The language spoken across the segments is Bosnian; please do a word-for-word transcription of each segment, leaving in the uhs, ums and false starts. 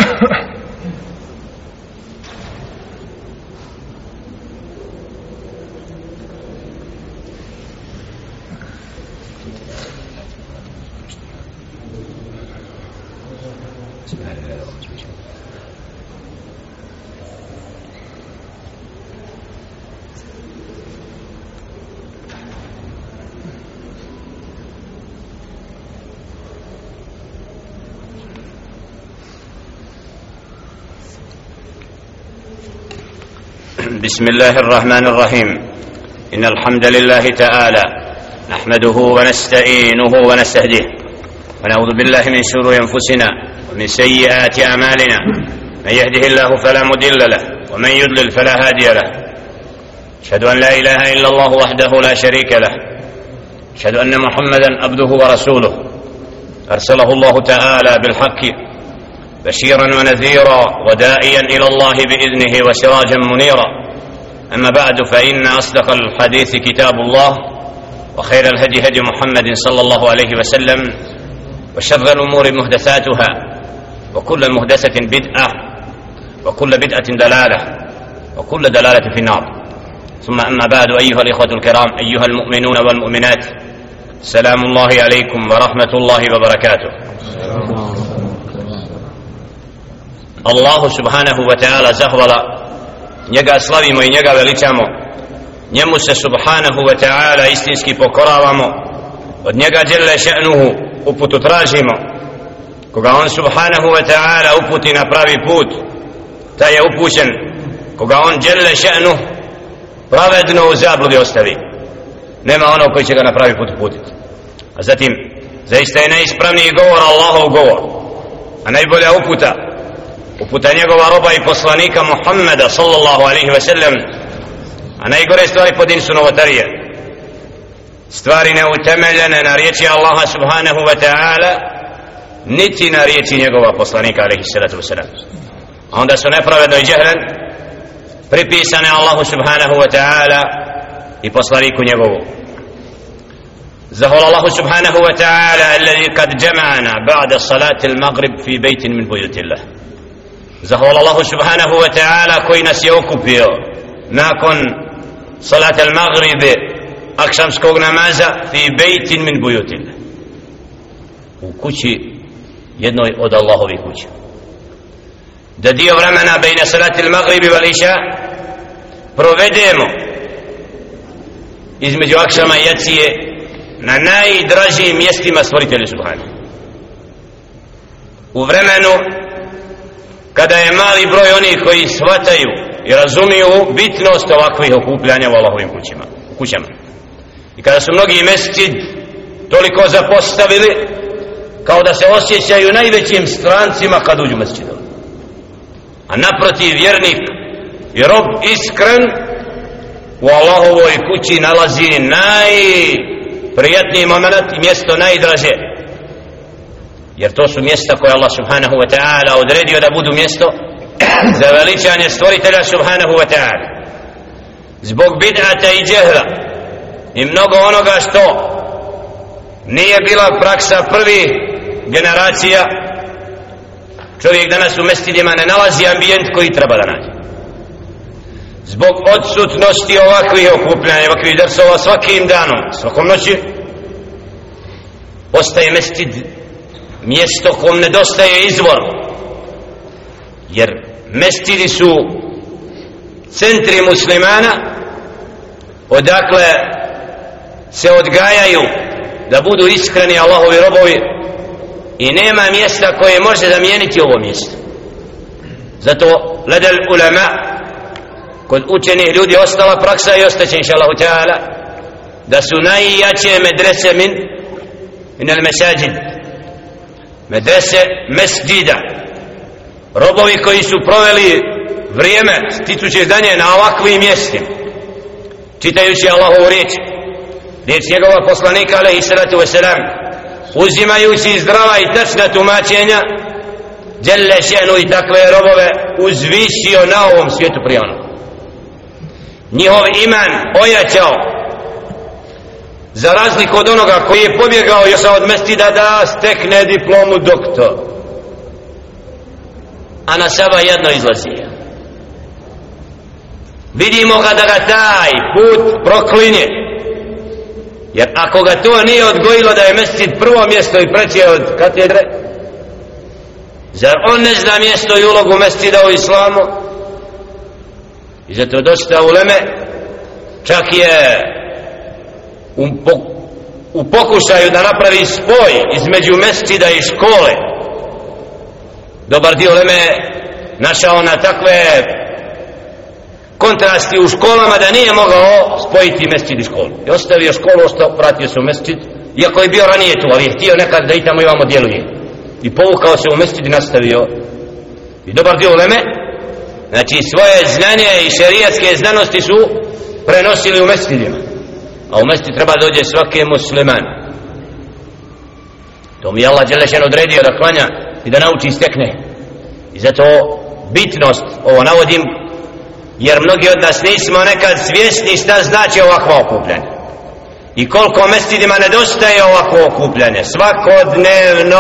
بسم الله الرحمن الرحيم. إن الحمد لله تعالى نحمده ونستعينه ونستهديه ونعوذ بالله من شرور أنفسنا ومن سيئات أعمالنا. من يهده الله فلا مضل له ومن يضلل فلا هادي له. أشهد أن لا إله إلا الله وحده لا شريك له. أشهد أن محمدا عبده ورسوله أرسله الله تعالى بالحق بشيرا ونذيرا وداعيا إلى الله بإذنه وسراجا منيرا. أما بعد، فإن أصدق الحديث كتاب الله، وخير الهدي هدي محمد صلى الله عليه وسلم، وشر الأمور محدثاتها، وكل محدثة بدعة، وكل بدعة دلالة، وكل دلالة في النار. ثم أما بعد، أيها الإخوة الكرام، أيها المؤمنون والمؤمنات، سلام الله عليكم ورحمة الله وبركاته. Allahu subhanahu wa ta'ala zahvala, njega slavimo i njega veličamo, njemu se subhanahu wa ta'ala istinski pokoravamo, od njega dželle še'nuhu uputu tražimo. Koga on subhanahu wa ta'ala uputi na pravi put, taj je upućen. Koga on dželle še'nuhu pravedno u zabludi ostavi, nema onog koji će ga na pravi put uputiti. A zatim, zaista je najispravniji govor Allahov govor, a najbolja uputa uputa njegova roba i poslanika Muhammeda sallallahu alaihi wa sallam. A najgore stvari po din su novotarije, stvari neutemeljene na riječi Allaha subhanahu wa ta'ala, niti na riječi njegova poslanika alaihi salatu wa sallam. A onda su nepravedno i džehlen pripisane Allahu subhanahu wa ta'ala i poslaniku njegovu. Zahvala Allahu subhanahu wa ta'ala alladhi kad jama'ana ba'da salati al-maghrib fi bejtin min bujutillah. Zahvala Allahu subhanahu wa ta'ala koji nas je okupio nakon salat al-maghrib, akšamskog namaza, fi bejtin min bujutillah, u kući jednoj od Allahovih kuća. Da dio vremena bejna salat al-maghrib wal isha provedemo između akšama i jacije na najdražijim mjestima stvoritelja subhanahu, u vremenu kada je mali broj onih koji shvataju i razumiju bitnost ovakvih okupljanja u Allahovim kućima, kućama. I kada su mnogi mesdžid toliko zapostavili, kao da se osjećaju najvećim strancima kad uđu mesdžidom. A naprotiv, vjernik i rob iskren u Allahovoj kući nalazi najprijatniji moment i mjesto najdraže, jer to su mjesta koje Allah subhanahu wa ta'ala odredio da budu mjesto za veličanje stvoritelja subhanahu wa ta'ala. Zbog bid'ata i džehla i mnogo onoga što nije bila praksa prvih generacija, čovjek danas u mesdžidima ne nalazi ambijent koji treba da nađe. Zbog odsutnosti ovakvih okupljanja, ovakvih dersova svakim danom, svakom noći, postaje mesdžid mjesto kom nedostaje izvor, jer mesdžidi su centri muslimana odakle se odgajaju da budu iskreni Allahovi robovi, i nema mjesta koje može zamijeniti ovo mjesto. Zato ledel ulema, kod učenih ljudi ostala praksa i ostaće inša Allahu ta'ala, da su najjače medrese min min al mesajid, medrese mesdžida, robovi koji su proveli vrijeme stičući znanje na ovakvim mjestima, čitajući Allahovu riječ, riječ njegova poslanika alejhi salatu vesselam, uzimajući zdrava i tačna tumačenja, dželle še'nu i takve robove uzvisio na ovom svijetu prije onog. Njihov iman ojačao, za razliku od onoga koji je pobjegao još od mesdžida da stekne diplomu doktor. a na saba jedno izlazi. Vidimo ga da ga taj put proklinje, jer ako ga to nije odgojilo da je mesdžid prvo mjesto i preče od katedre, zar on ne zna mjesto i ulogu mesdžida u islamu? I zato dosta uleme čak je u, u pokušaju da napravi spoj između mesdžida i škole, dobar dio uleme našao na takve kontrasti u školama da nije mogao spojiti mesdžid i školu. I ostavio školu, ostao, vratio se u mesdžid, iako je bio ranije tu, ali je htio nekad da i tamo imamo djeluje. I povukao se u mesdžid i nastavio. I dobar dio uleme, znači svoje znanje i šerijatske znanosti su prenosili u mesdžidima. A u mesdžid treba dođe svaki musliman. To mi je Allah dželešan odredio da klanja i da nauči stekne. I zato bitnost, ovo navodim, jer mnogi od nas nismo nekad svjesni šta znači ovakvo okupljanje i koliko mesdžidima nedostaje ovakvo okupljanje svakodnevno,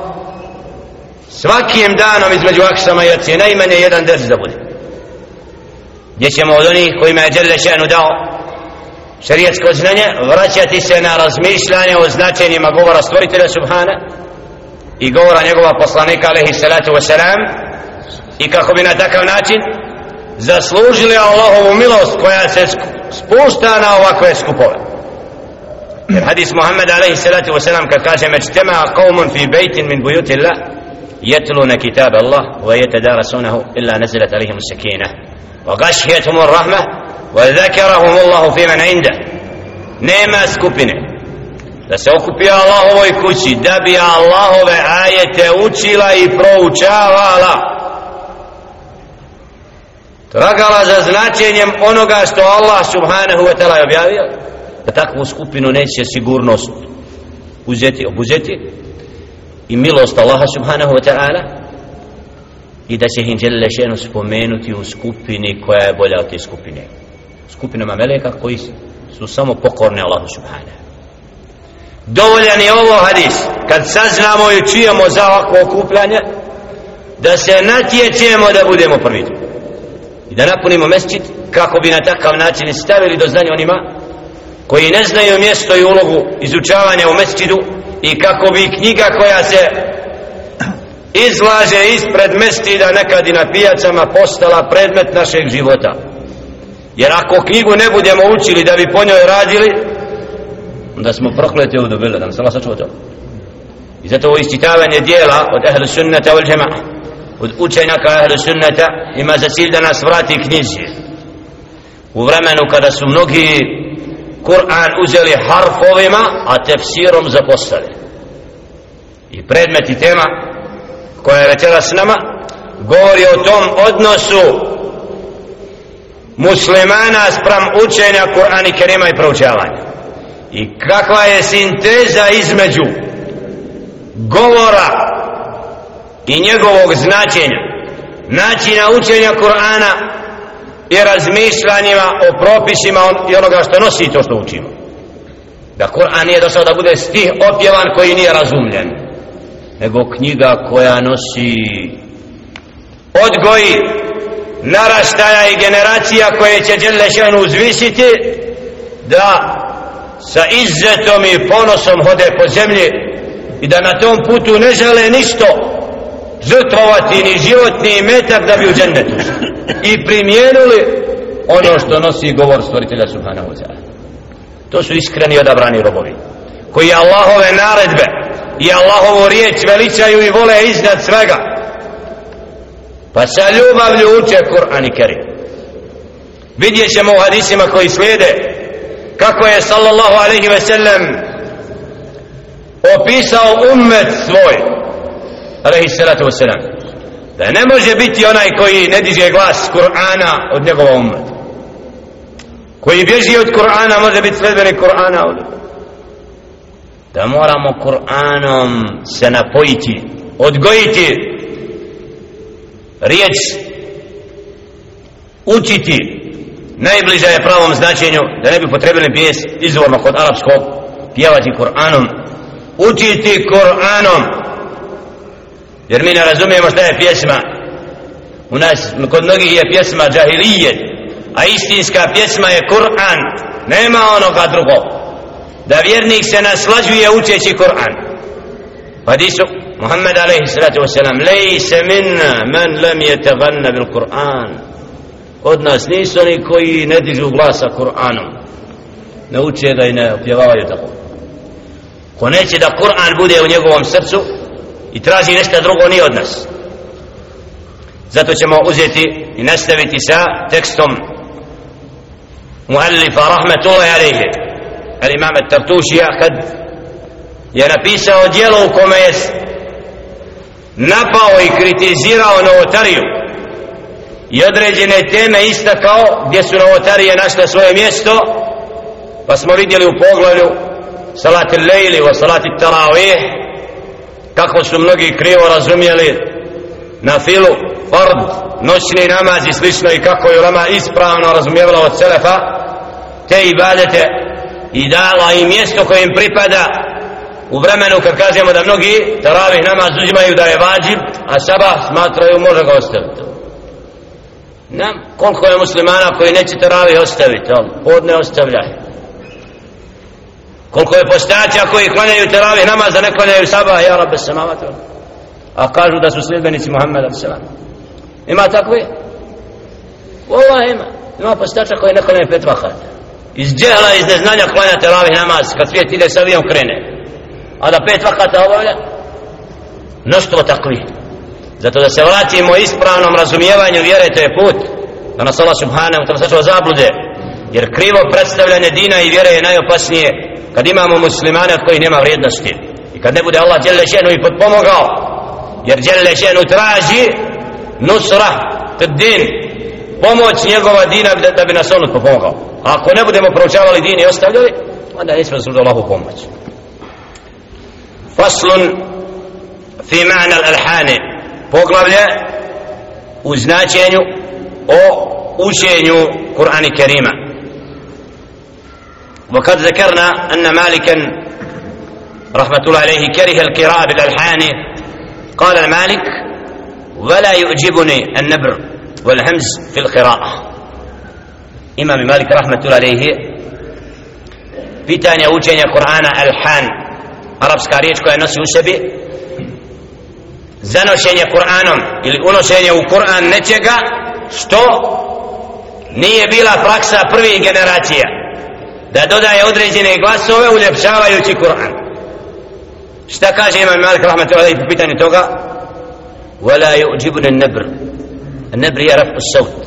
svakim danom između aksama i jacije najmanje jedan ders da bude, gdje ćemo od onih kojima je dželle še'nu dao šerijatsko znanje vraćati se na razmišljanje o značenjima govora stvoritelja subhana i govora njegova poslanika alejhi salatu vesselam, i kako bi na takav način zaslužili Allahovu milost koja se spušta na ovakve skupove. Jer hadis Muhammed alejhi salatu vesselam kad kaže međtema qawmun fi bejtin min bujuti Allah yatluna kitab Allah wa yatadarasunahu illa nazalat alejhim as-sakinah wa ghashiyatuhum ar-rahmah wa dhakarahum Allah fi man inda. Nema skupine da se okupi Allahovoj kući da bi Allahove ajete učila i proučavala, tragala za značenjem onoga što Allah subhanahu wa ta'ala je objavio, da takvu skupinu neće sigurnost uzeti, obuzeti i milost Allaha subhanahu wa ta'ala, i da će ih dželle še'nu spomenuti u skupini koja je bolja od te skupine, skupinama meleka koji su samo pokorne Allahu subhanahu. Dovoljan je ovo hadis kad saznamo i čujemo za ovakvo okupljanje da se natječemo da budemo prvi i da napunimo mesdžid kako bi na takav način stavili do znanja onima koji ne znaju mjesto i ulogu izučavanja u mesdžidu, i kako bi knjiga koja se izlaže ispred mesdžida nekad i na pijacama postala predmet našeg života. Jer ako knjigu ne budemo učili da bi po njoj radili, onda smo prokleti ovdje bilo, da nam se Allah sačuva to. I zato ovo isčitavanje dijela od ahlu sunnata wal džema'a, od učenjaka ahlu sunnata, ima za cilj da nas vrati knjizi u vremenu kada su mnogi Kur'an uzeli harfovima, a tefsirom zapostavili. I predmet i tema koja je večeras s nama govori o tom odnosu muslimana spram učenja Kur'ana i Kerima i proučavanja, i kakva je sinteza između govora i njegovog značenja, načina učenja Kur'ana i razmišljanjima o propisima i onoga što nosi to što učimo. Da Kur'an nije došao da bude stih opjevan koji nije razumljen, nego knjiga koja nosi odgoji naraštaja i generacija koje će dželle še'nu uzvisiti da sa izzetom i ponosom hode po zemlji i da na tom putu ne žele ništo žrtvovati ni životni metak da bi u džennetu i primijenili ono što nosi govor stvoritelja subhanahu wa ta'ala. To su iskreni odabrani robovi koji Allahove naredbe i Allahovu riječ veličaju i vole iznad svega, pa sa ljubavlju uče Kur'an i Kerim. Vidjet ćemo u hadisima koji slijede kako je sallallahu alaihi ve sellem opisao ummet svoj alaihi salatu wa sallam, da ne može biti onaj koji ne diže glas Kur'ana od njegova ummeta, koji bježi od Kur'ana može biti sledbenik Kur'ana od... da moramo Kur'anom se napojiti, odgojiti, riječ učiti najbliža je pravom značenju, da ne bi potrebili pjes izvorno kod arapskog, pjevati Kur'anom, učiti Kur'anom, jer mi ne razumijemo šta je pjesma U nas, kod mnogih je pjesma džahilijet, a istinska pjesma je Kur'an. Nema onoga drugog. Da vjernik se naslađuje učeći Kur'an. U hadisu Muhammed alejhi salatu vesselam: "Lejse minna man lam yataganna bil Kur'an." Od nas nisu oni koji ne dižu glasa Kur'anom, ne uče ga i ne opjevavaju tako. Ko neće da Kur'an bude u njegovom srcu i traži nešto drugo, nije od nas. Zato ćemo uzeti i nastaviti sa tekstom muallifa rahmetullahi alejhi al-imam at-Tartušija, kad je napisao djelo u kome je napao i kritizirao novotariju i određene teme istakao gdje su novotarije našle svoje mjesto, pa smo vidjeli u poglavlju salati lejli wa salati taravih kako su mnogi krivo razumjeli na filu, fard, noćni namaz i slično, i kako je ulema ispravno razumijevala od selefa te ibadete i dala im mjesto koje im pripada u vremenu kad kažemo da mnogi taravih namaz uzimaju da je vađib, a sabah smatraju može ga ostaviti. Nam, koliko je muslimana koji neće taravih ostaviti, ali podne ostavljaju. Koliko je postaća koji klanjaju taravih namaz da ne klanjaju sabah, ja rabbe samavati, a kažu da su sljedbenici Muhammeda sallam. Ima takvi? Ola ima. Ima postaća koji ne klanjaju pet vakata. Iz džehla, iz neznanja klanja taravih namaz kad svijet ide sa avijom krene, a da pet vakata obavlja, mnoštvo takvi. Zato da se vratimo ispravnom razumijevanju vjere, to je put da nas Allah subhanahu wa ta'ala sačuva zablude, jer krivo predstavljanje dina i vjere je najopasnije kad imamo muslimane od kojih nema vrijednosti i kad ne bude Allah dželle šenu i potpomogao, jer dželle šenu traži nusra tad din, pomoć njegova dina da, da bi nas on potpomogao. A ako ne budemo proučavali din i ostavljali, onda nismo zaslužili Allahu pomoć. Faslun fi ma'na al-alhani, poglavlje u značenju o učenju Kur'ana Kerima. وقد ذكرنا أن مالكا رحمة الله عليه كره القراءة بالألحان. قال مالك: ولا يعجبني النبر والهمز في القراءة. إمام مالك رحمة الله عليه pitanje učenja Kur'ana alhan, arapska riječ koja nosi u sebi zanošenje Kur'anom ili unošenje u Kur'an nečega što nije bila praksa prvih generacija, da dodaje određene glasove uljepšavajući Kur'an. Šta kaže imam Malik rahmetullahi po pitanju toga? ولا يعجبني النبر. النبر je raf'u saut.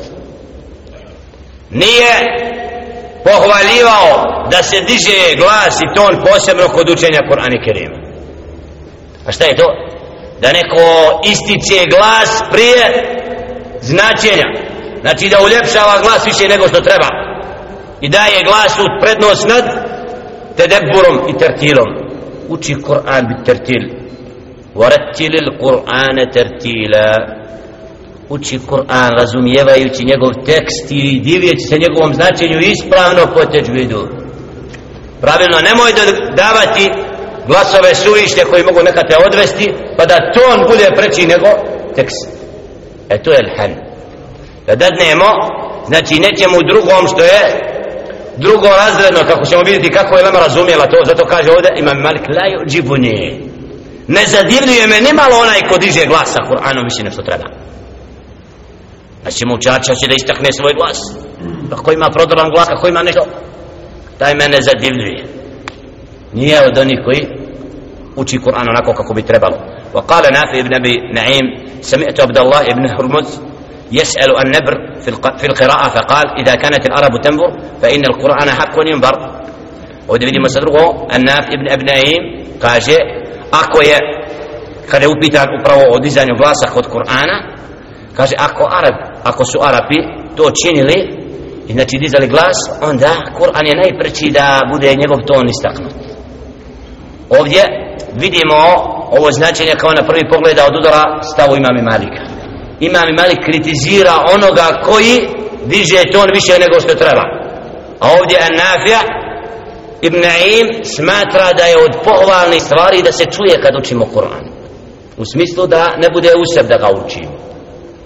Nije pohvaljivao da se diže glas i ton posebno kod učenja Kur'ana Kerima. A šta je to? Da neko ističe glas prije značenja, znači da uljepšava glas više nego što treba i daje glasu prednost nad tedebburom i tertilom. Uči Kur'an bit tertil, warattilil Kur'ana tertila. Uči Kur'an razumijevajući njegov tekst i divjeći se njegovom značenju ispravno po teđvidu. Pravilno, nemoj davati glasove suvišne koji mogu nekad te odvesti pa da ton bude preći nego tekst. E to je lhan. Da dadnemo, znači nećemo drugom što je drugo razredno, kako ćemo vidjeti kako je lama razumjela to. Zato kaže ovdje imam Malik: la yu'jibuni, ne zadivljuje me nimalo onaj ko diže glasa Kur'anom više nego što treba. Znači mučača će da istakne svoj glas, kako ima prodoran glas, kako ima nešto, taj mene zadivljuje. Nije od onih koji uči Kur'an onako kako bi trebalo. وقال نافع ابن أبي نعيم: سمعت عبد الله ابن هرمز يسأل النبر في القراءة فقال: إذا كانت العرب تنبر فإن القرآن حق ينبر. ovdje vidimo sa drugo, An-Naf ibn Abi Naim kaže, ako je, kada je upitan upravo o dizanju glasa kod Kur'ana, kaže, ako Arab, ako su Arapi to činili i znači dizali glas, onda Kur'an je najpreći da bude njegov ton istaknut. Ovdje vidimo ovo značenje kao na prvi pogled da odudara stavu imami Malika. Imami Malik kritizira onoga koji diže ton više nego što treba, a ovdje An-Nafi' ibn Naim smatra da je od pohvalnih stvari da se čuje kad učimo Kur'an, u smislu da ne bude useb da ga učimo,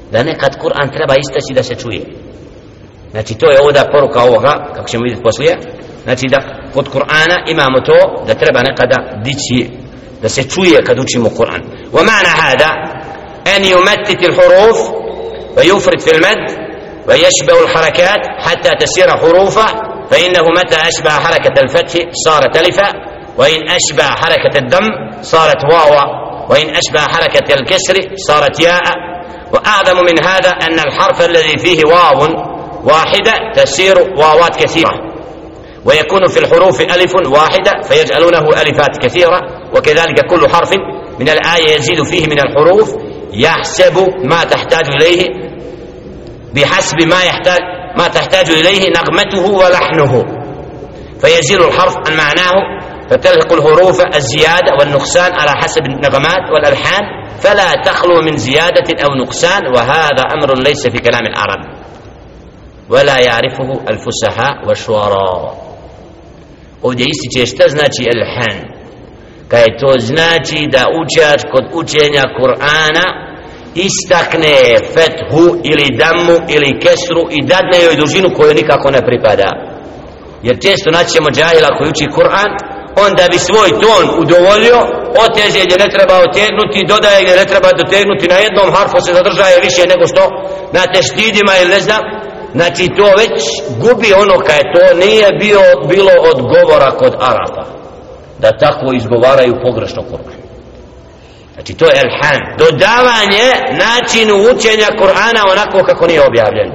da nekad Kur'an treba istaći da se čuje. Znači to je ovdje poruka ovoga, kako ćemo vidjeti poslije. Znači da kod Kur'ana imamo to da treba nekada dići, da se čuje kad učimo Kur'an. ومعنى هذا أن يمتت الحروف ويفرد في المد ويشبه الحركات حتى تسير حروفه، فإنه متى أشبه حركة الفتح صارت ألفا، وإن أشبه حركة الضم صارت واوا، وإن أشبه حركة الكسر صارت ياء. وأعظم من هذا أن الحرف الذي فيه واو واحدة تسير واوات كثيرة، ويكون في الحروف ألف واحدة فيجعلونه ألفات كثيرة. وكذلك كل حرف من الآية يزيد فيه من الحروف يحسب ما تحتاج إليه بحسب ما يحتاج ما تحتاج إليه نغمته ولحنه، فيزيد الحرف عن معناه، فتلحق الحروف الزيادة والنقصان على حسب النغمات والألحان، فلا تخلو من زيادة أو نقصان. وهذا أمر ليس في كلام العرب ولا يعرفه الفصحاء والشعراء. Ovdje ističe šta znači elhan, kaj to znači da učač kod učenja Kur'ana istakne fethu ili dammu ili kesru i dadne joj dužinu koju nikako ne pripada. Jer često naćemo džahila koji uči Kur'an, onda bi svoj ton udovoljio, oteže gdje ne treba otegnuti, dodaje gdje ne treba dotegnuti, na jednom harfu se zadržaje više nego što na teštidima ili ne znam. Znači to već gubi ono kaj to nije bio, bilo od govora kod Arapa, da tako izgovaraju pogrešno Kur'an. Znači to je elhan, dodavanje načinu učenja Kur'ana onako kako nije objavljen.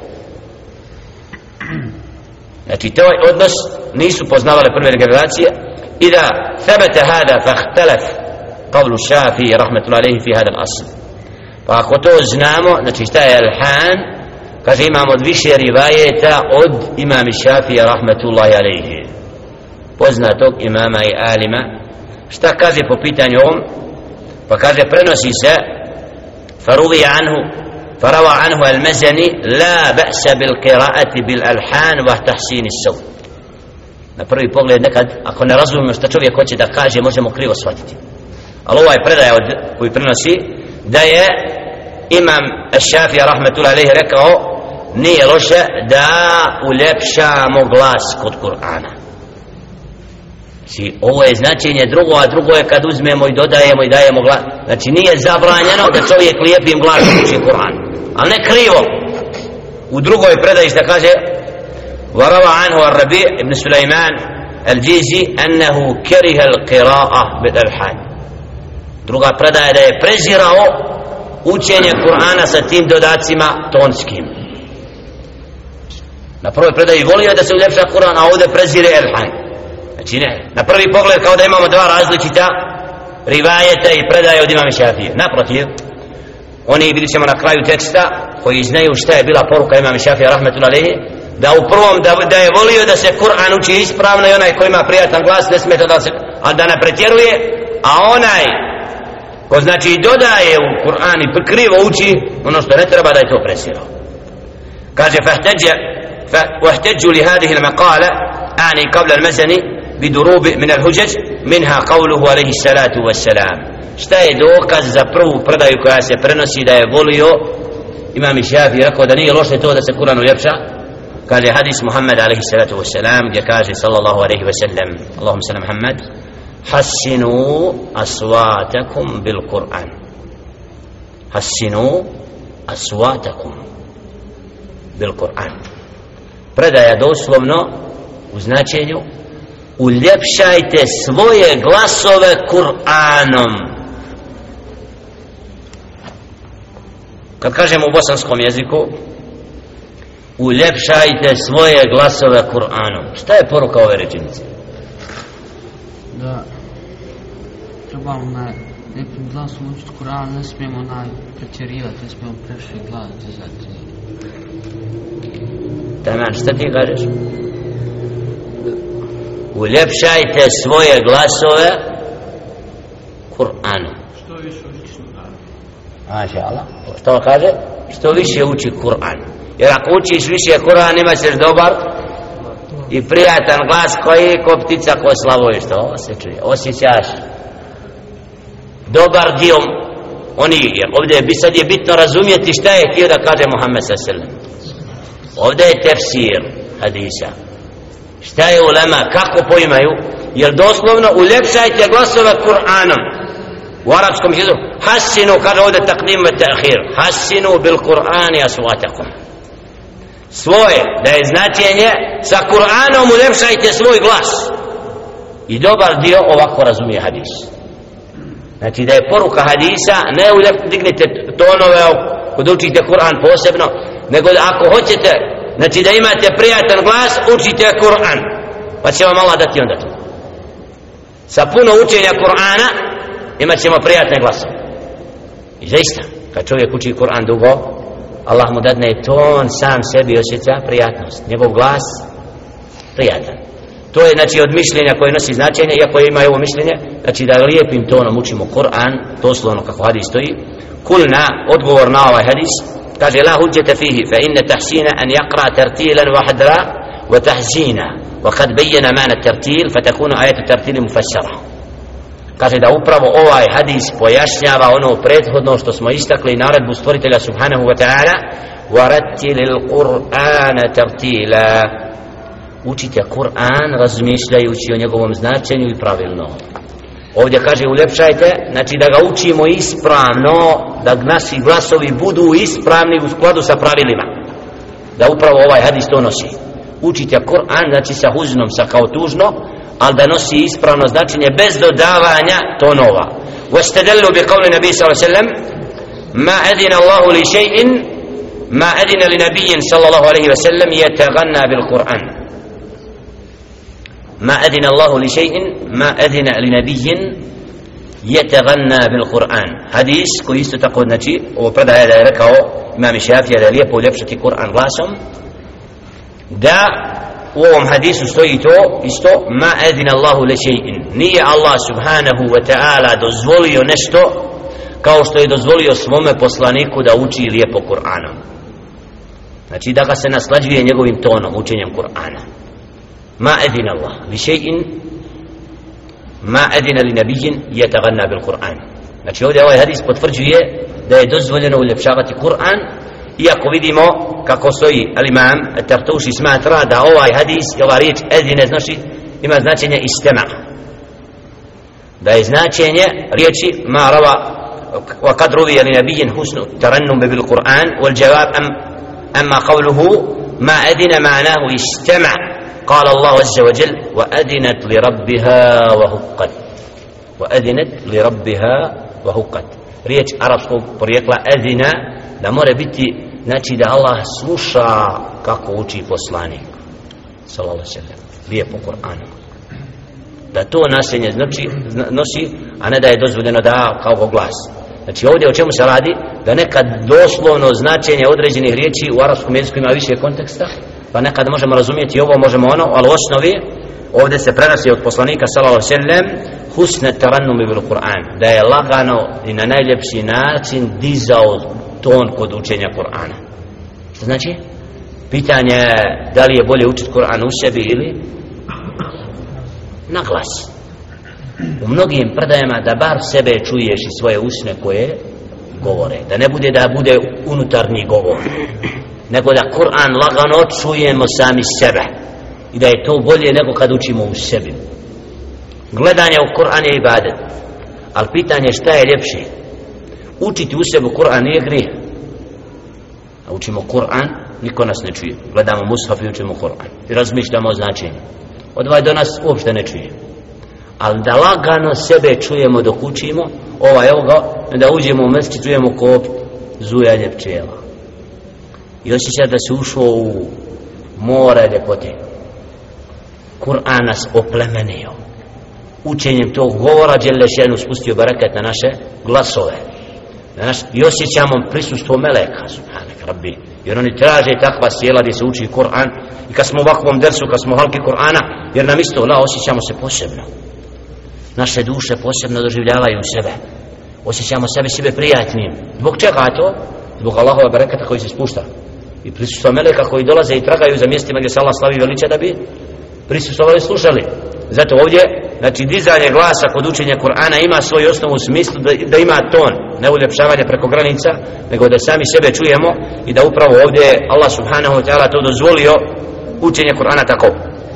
Znači to je odnos, nisu poznavale prve generacije. Ida thabata hada fahtalaf qavlu Šafii rahmetullahi alejhi fi hada al-asl. Pa ako to znamo, znači šta je elhan, kaže imamo od više rivajeta od imama Šafija rahmetullahi alejhi, poznatog imama i alima. Šta kaže po pitanju ovom? Pa kaže prenosi se faruvija anhu farawa anhu al-Mazani la ba'sa bil qira'ati bil alhan wa tahsin as-sawt. Na prvi pogled nekad ako ne razumemo što čovjek hoće da kaže možemo krivo shvatiti, ali ovaj predaj od koji prenosi da je imam Šafija rahmetullahi alejhi rekao nije loše da uljepšamo glas kod Kur'ana. Znači ovo je značenje drugo, a drugo je kad uzmemo i dodajemo i dajemo glas. Znači nije zabranjeno da čovjek lijepim glasom uči Kur'an, ali ne krivo. U drugoj predaji što kaže وروى عنه الربيع بن سليمان الجيزي أنه كره القراءة بالألحان. Druga predaja da je prezirao učenje Kur'ana sa tim dodacima tonskim. Na prvoj predaji volio da se uljepša Kur'an, a ovdje prezire elhan. Znači ne, na prvi pogled kao da imamo dva različita rivajeta i predaje od imama Šafije. Naprotiv, oni vidjet ćemo na kraju teksta koji znaju šta je bila poruka imama Šafije rahmetullahi alejhi, da u prvom da, da je volio da se Kur'an uči ispravno i onaj koji ima prijatan glas ne smeta da se, a da ne pretjeruje, a onaj ko znači dodaje u Kur'an i krivo uči ono što ne treba, da je to presirao. Kaže فاحتج واحتجوا لهذه المقالة أعني قبل المزني بدروب من الهجج منها قوله عليه الصلاة والسلام. Šta je dokaz za prvu predaju koja se prenosi da je volio imam Šafii rekao da nije loše to da se Kur'an uljepša? Kaže hadis Muhammed alejhi salatu vesselam gdje kaže sallallahu alejhi ve sellem, Allahumma salli Muhammad, hassinu aswatakum bil Kur'an. Hassinu aswatakum bil Kur'an. Predaja doslovno u značenju uljepšajte svoje glasove Kur'anom. Kad kažemo u bosanskom jeziku uljepšajte svoje glasove Kur'anom, šta je poruka ove rečenice? Da trebamo na lijepim glasom učiti Kur'an, ne smijemo na pretjerivati, ne smijemo previše glas dizati. Taman, šta ti kažeš? Uljepšajte svoje glasove Kur'anom. Što više učiš Kur'an? Maša Allah. Što kaže? Što više uči Kur'an. Jer ako učiš više Kur'an imaš još dobar i prijatan glas koji ko ptica ko slavoje, što se čuje, osjećaš dobar dio oni, jer ovdje je, sad je bitno razumjeti šta je htio da kaže Muhammed sallallahu alejhi ve sellem. Ovdje je tefsir hadisa. Šta je ulema, kako poimaju? Jer doslovno uljepšajte glasove Kur'anom. U arapskom jeziku hasinu, kaže ovdje takdim ve ta'khir, hasinu bil Kur'ani aswatakum. Svoje, da je značenje sa Kur'anom uljepšajte svoj glas. I dobar dio ovako razumije hadis. Znači da je poruka hadisa, ne uljep, dignite tonove kod učite Kur'an posebno, nego da ako hoćete, znači da imate prijatan glas, učite Kur'an, pa će vam Allah dati onda to. Sa puno učenja Kur'ana imat ćemo prijatne glasove. I zaista, kad čovjek uči Kur'an dugo, Allah mu dadne ton, sam sebi osjeća prijatnost, njegov glas prijatan. To je znači od mišljenja koje nosi značenje, iako ima ovo mišljenje, znači da lijepim tonom učimo Kur'an, doslovno kako hadis stoji. Kulna, odgovor na ovaj hadis, kaže la hujjata fihi, fa inna tahsina an yaqra tartilan wahdra wa tahzina, wa kad bejena mana tartil, fa takunu ajatu tartili mufassara. Kaže da upravo ovaj hadis pojašnjava ono prethodno što smo istakli naredbu stvoritelja subhanahu wa ta'ala, wa rattilil Qur'ana tartila. Učite Kur'an razmišljajući o njegovom značenju i pravilno. Ovdje kaže uljepšajte, znači da ga učimo ispravno, da naši glasovi budu ispravni u skladu sa pravilima. Da upravo ovaj hadis to nosi. Učite Kur'an, znači sa huznom, sa kao tužno, ali da nosi ispravno značenje bez dodavanja tonova. Wastadallu bi qawli nabi sallallahu alejhi ve sellem ma adina Allahu li shay'in ma adina li nabiyyin sallallahu alejhi ve sellem yataghanna bil Kur'an. ما أذن الله لشيء ما أذن لنبي يتغنى بالقرآن. حديث koji isto tako znači ovo predaje da je rekao Imam Šafija da je lijepo uljepšati Kur'an glasom, da u ovom hadisu stoji to isto ma أذن الله لشيء, nije Allah subhanahu wa ta'ala dozvolio nešto kao što je dozvolio svome poslaniku da uči lijepo Kur'anom, znači da ga se naslađuje njegovim tonom učenjem Kur'ana. ما أذن الله لشيء ما أذن لنبي يتغنى بالقرآن. Znači ovdje ovaj hadis potvrđuje da je dozvoljeno uljepšavati Kur'an, iako vidimo kako stoji al-Imam Tartuši smatra da ovaj hadis i ova riječ ezine znači ima značenje istema, da je značenje riječi ma rava wa kad ruviya li nabiyyin husnu tarannum bil Kur'an wal jawab am amma qawluhu ma adina ma'nahu istema. قال الله عز وجل وأذنت لربها وهقت وأذنت لربها وهقت. riječ arapskog porijekla ezina da mora biti znači da Allah sluša kako uči poslanik sallallahu alejhi ve sellem lijepo Kur'anom, da to nasenje znači nosi, a ne da je dozvoljeno da kao glas. Znači ovdje o čemu se radi, da nekad doslovno značenje određenih riječi u arapskom jeziku ima više konteksta, pa nekad možemo razumjeti ovo, možemo ono, ali u osnovi ovdje se prenosi od poslanika sallallahu alejhi ve sellem husna tarannumi bil Kur'an, da je lagano i na najljepši način dizao ton kod učenja Kur'ana. Što znači? Pitanje da li je bolje učiti Kur'an u sebi ili na glas. U mnogim predajama da bar sebe čuješ i svoje usne koje govore, da ne bude da bude unutarnji govor, nego da Kur'an lagano čujemo sami sebe i da je to bolje nego kad učimo u sebi. Gledanje u Kur'an je ibadet, ali pitanje šta je ljepše, učiti u sebi Kur'an nije grijeh, a učimo Kur'an, niko nas ne čuje, gledamo mushaf i učimo Kur'an i razmišljamo o značenju, odvaj do nas uopšte ne čuje, ali da lagano sebe čujemo dok učimo, ovaj evo ga, da uđemo u mesdžid čujemo ko zujanje pčela i osjeća da se ušao u more ljepote. Kur'an nas oplemenio, učenjem tog govora Đelešenu spustio bereket na naše glasove, na naš, i osjećamo prisustvo meleka subhanak rabbi, jer oni traže takva sjela gdje se uči Kur'an. I kad smo u ovakvom dersu, kad smo halki Kur'ana, jer nam isto la osjećamo se posebno, naše duše posebno doživljavaju sebe, osjećamo sebe sebe prijatnim. Zbog čega to? Zbog Allahova bereketa koji se spušta i prisustva meleka koji dolaze i tragaju za mjestima gdje se Allah slavi i veliča da bi prisustvovali i slušali. zato ovdje, znači dizanje glasa kod učenja Kur'ana ima svoju osnovu u smislu da, da ima ton, ne uljepšavanje preko granica, nego da sami sebe čujemo i da upravo ovdje Allah subhanahu wa ta'ala to dozvolio učenje Kur'ana tako.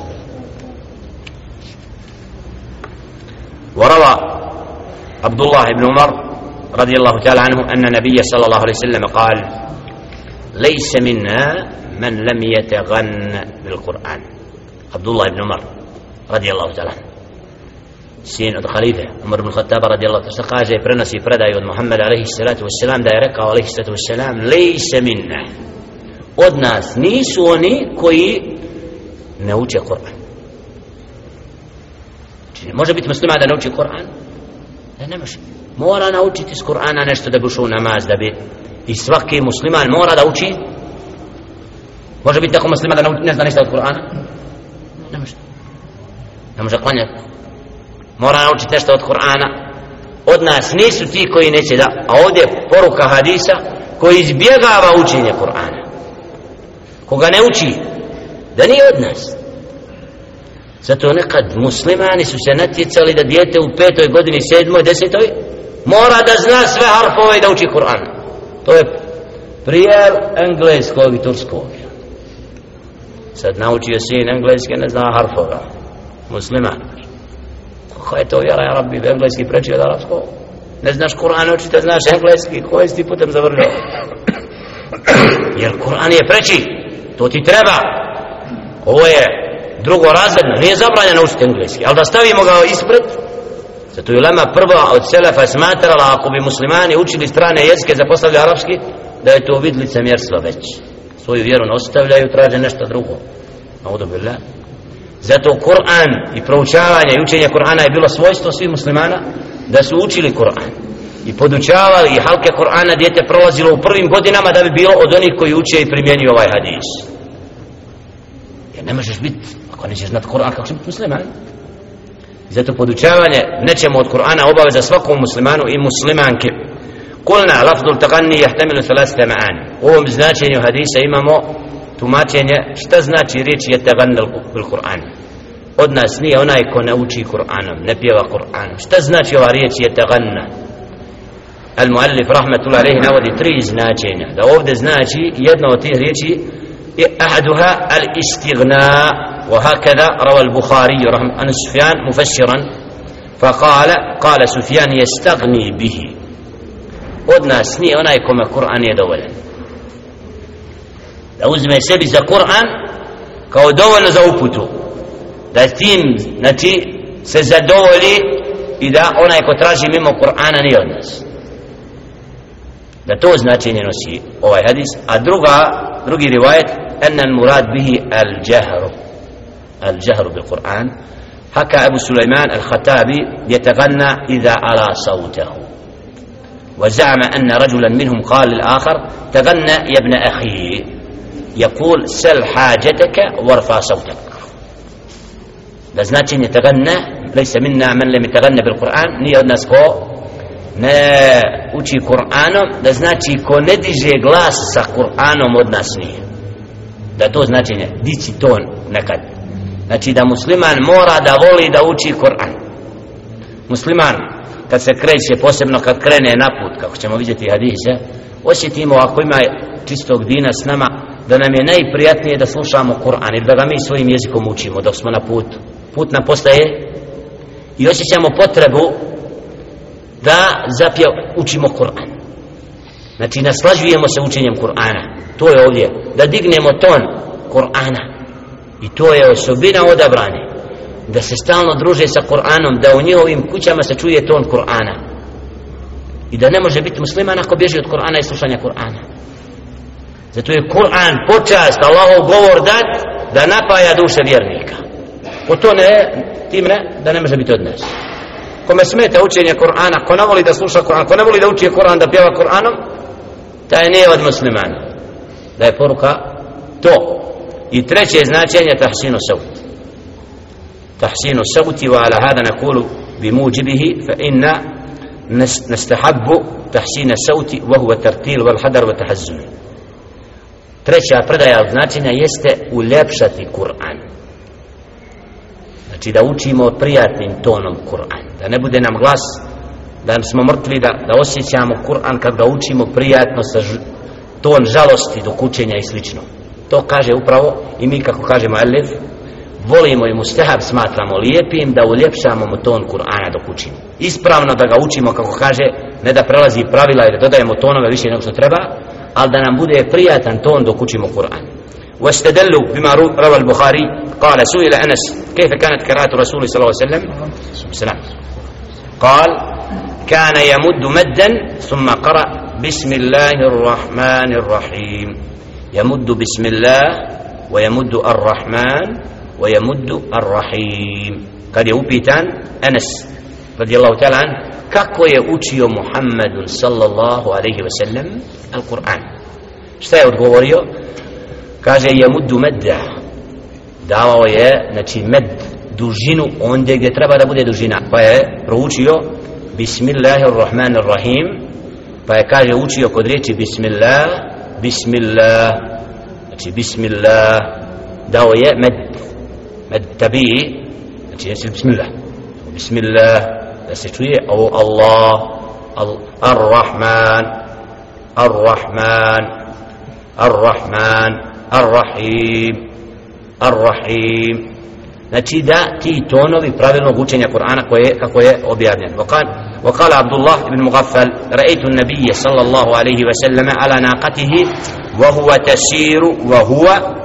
وروى عبد الله بن عمر رضي الله تعالى عنه أن النبي صلى الله عليه وسلم قال ليس منا من لم يتغن بالقرآن. عبد الله بن عمر رضي الله تعالى عنه sin od halife Umar ibn Khattaba radijallahu ta'ala kaže i prenosi predaju od Muhammeda alejhi salatu vesselam da je rekao alejhi salatu vesselam lejse minna, od nas nisu oni koji ne uče Kur'an. Znači može biti musliman da ne uči Kur'an? Ne, ne može. Mora naučiti iz Kur'ana nešto da bi ušao u namaz, da bi, i svaki musliman mora da uči. Može biti tako musliman da ne zna ništa od Kur'ana? Ne može. Ne može klanjati. Mora naučiti nešto od Kur'ana. Od nas nisu ti koji neće da, a ovdje poruka hadisa koji izbjegava učenje Kur'ana, koga ne uči, da nije od nas. Zato nekad muslimani su se natjecali da dijete u petoj godini, sedmoj, desetoj mora da zna sve harfove i da uči Kur'an. To je prijel engleskog i turskog. Sad naučio sin engleski, ne zna harfova. Musliman. Ko je to vjera, ja rabbi, engleski preči od arapskog? Ne znaš Kur'an učiti, da znaš engleski, koji si ti putem zavrljao? Jer Kur'an je preči, to ti treba. Ovo je drugo razredno, nije zabranjeno učiti engleski, ali da stavimo ga ispred. Zato je ulema prva od selefa smatrala, ako bi muslimani učili strane jezike za postavlja arapski, da je to vid licemjerstva već. Svoju vjeru ne ostavljaju, traže nešto drugo. Audubillah. Zato Kur'an i proučavanje i učenje Kur'ana je bilo svojstvo svih muslimana, da su učili Kur'an i podučavali i halke Kur'ana, dijete prolazilo u prvim godinama da bi bilo od onih koji uče i primjenjuju ovaj hadis. Jer ne možeš biti, ako nećeš znati Kur'an, kako će biti musliman? Zato podučavanje nečemu od Kur'ana obaveza svakom muslimanu i muslimanke. Kulna lafdul taqanni yahtamilu thalathata ma'ani. U ovom značenju hadisa imamo tumačenje šta znači riječ yataganna bil Kur'an. Od nas nije onaj ko ne uči Kur'anom, ne pjeva Kur'anom. Šta znači ova riječ yataganna? Al-muallif rahmetullahi alayhi navodi tri značenja. Da ovdje znači jedno od tih riječi أحدها الاستغناء، وهكذا روى البخاري عن سفيان مفسرا فقال قال سفيان يستغني به. od nas nije onaj kome Kur'an je dovoljan da uzme sebi za Kur'an kao dovoljno za uputu, da tim znači se zadovolji i da onaj ko traži mimo Kur'ana nije od nas, da to značenje nosi ovaj hadis. A druga drugi rivajet أن المراد به الجهر الجهر بالقرآن. حكى أبو سليمان الخطابي يتغنى إذا أعلى صوته، وزعم أن رجلا منهم قال للآخر تغنى يا ابن أخي، يقول سل حاجتك وارفع صوتك. لازناتي يتغنى ليس منا من لم يتغنى بالقرآن، ني الناس كو ne uči Kur'anom, da znači ko ne diže glas sa Kur'anom od nas nije. Da to značenje, dići ton nekad. Znači da musliman mora da voli da uči Kur'an. Musliman kad se kreće, posebno kad krene na put, kako ćemo vidjeti hadise, osjetimo ako ima čistog dina s nama, da nam je najprijatnije da slušamo Kur'an ili da ga mi svojim jezikom učimo dok smo na putu. Put nam postaje i osjećamo potrebu da zapje učimo Kur'an. Znači naslađujemo se učenjem Kur'ana. To je ovdje, da dignemo ton Kur'ana. I to je osobina odabrane, da se stalno druže sa Kur'anom, da u njihovim kućama se čuje ton Kur'ana. I da ne može biti musliman ako bježi od Kur'ana i slušanja Kur'ana. Zato je Kur'an počast, Allahov govor dat da napaja duše vjernika. O to ne, tim ne, da ne može biti od nas. Kome smeta učenje Kur'ana, ko ne voli da sluša Kur'an, ko ne voli da uči Kur'an, da pjeva Kur'anom, taj nije od muslimana. Da je poruka to. I treće značenje tahsinu savt. Tahsinu savti, wa ala hada nakulu bi muđibihi, fa inna nastahabbu tahsina savti, wa huwa tartil, wal hadar, wa tahazzun. Treća predaja od značenja jeste uljepšati Kur'an. Znači da učimo prijatnim tonom Kur'an, da ne bude nam glas, da smo mrtvi, da, da osjećamo Kur'an kad ga učimo prijatno sa ž, ton žalosti dok učenja i slično. To kaže upravo i mi, kako kažemo Elif, volimo i mustahab smatramo lijepim da uljepšamo mu ton Kur'ana dok učimo. Ispravno da ga učimo, kako kaže, ne da prelazi pravila i da dodajemo tonove više nego što treba, ali da nam bude prijatan ton dok učimo Kur'an. واستدلوا بما روى البخاري قال سئل أنس كيف كانت قراءة رسول صلى الله عليه وسلم سلام قال كان يمد مدا ثم قرأ بسم الله الرحمن الرحيم يمد بسم الله ويمد الرحمن ويمد الرحيم قد يوبيتان أنس رضي الله تعالى عنه kako je učio Muhammedun sallallahu alaihi wa sallam al-Qur'an. Šta je odgovorio? Kaže je muddu medda, davao je, znači med, dužinu ondje gdje treba da bude dužina, pa je proučio Bismillahirrahmanirrahim, pa je, kaže, učio kod riječi Bismillah, Bismillah, znači Bismillah, dao je med, med tabii, znači jesi Bismillah, Bismillah, da se čuje ovo Allah, Ar-Rahman, Ar-Rahman, Ar-Rahman, Ar-Rahim, Ar-Rahim. Znači da ti tonovi pravilnog učenja Kur'ana koje, kako je objavljen. وقال عبد الله بن مغفل رأيت النبي صلى الله عليه وسلم على ناقته وهو تسير وهو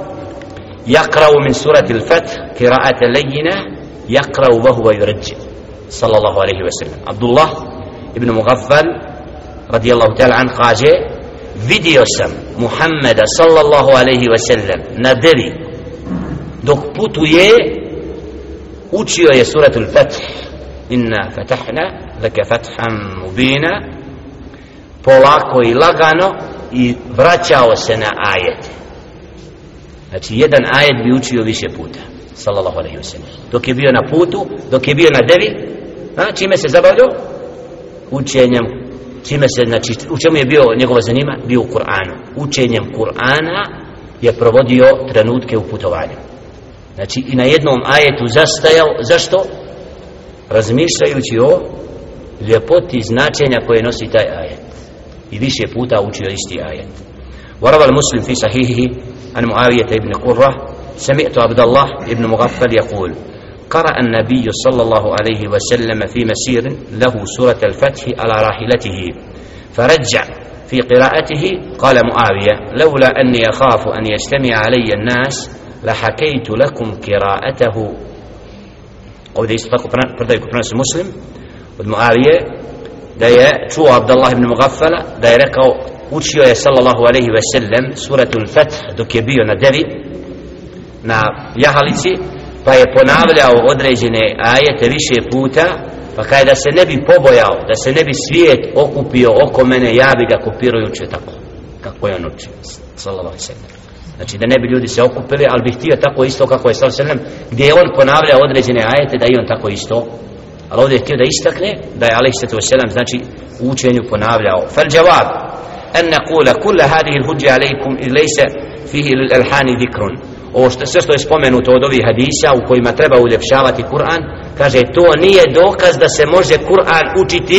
يقرأ من سورة الفتح قراءة لينة يقرأ وهو يرجع صلى الله عليه وسلم. عبد الله بن مغفل رضي الله تعالى عنه قال vidio sam Muhammeda sallallahu alaihi wa sallam na devi dok putuje učio je suratul Fath inna fatahna laka fathan mubina polako i lagano i vraćao se na ajete. Znači jedan ajet bi učio više puta sallallahu alaihi wa sallam dok je bio na putu, dok je bio na devi. A čime se zabavljao? Učenjem. Čime se, znači, u čemu je bio njegovo zanima? Bio u Kur'anu. Učenjem Kur'ana je provodio trenutke u putovanju. Znači i na jednom ajetu zastajao. Zašto? Razmišljajući o ljepoti značenja koje nosi taj ajet. I više puta učio isti ajet. وروى المسلم في صحيحه عن معاوية بن قرة سمعت عبد الله بن مغفل يقول قرأ النبي صلى الله عليه وسلم في مسير له سورة الفتح على راحلته فرجع في قراءته قال معاوية لولا أني أخاف أن يجتمع علي الناس لحكيت لكم قراءته. ovdje isto tako predaju kod prenosi Muslim od Muavije da je čuo Abdullah ibn Mughaffala da je rekao učio je sallallahu alaihi wa sallam suratul Fath dok je bio na devi na jahalici pa je ponavljao određene ajete više puta pa kada da se ne bi pobojao da se ne bi svijet okupio oko mene ja bi ga kopirao i učio tako kako je on učio sallallahu alaihi wa sallam. Znači da ne bi ljudi se okupili, ali bi htio tako isto kako je sallallahu alejhi ve sellem, gdje je on ponavljao određene ajete da i on tako isto. Ali ovdje je htio da istakne da je alejhi salatu vesselam znači u učenju ponavljao. Fal jawab an naqula kull hadhihi al-hujja alaykum laysa fihi lil-alhani dhikrun. Ovo što sve što je spomenuto od ovih hadisa u kojima treba uljepšavati Kur'an, kaže to nije dokaz da se može Kur'an učiti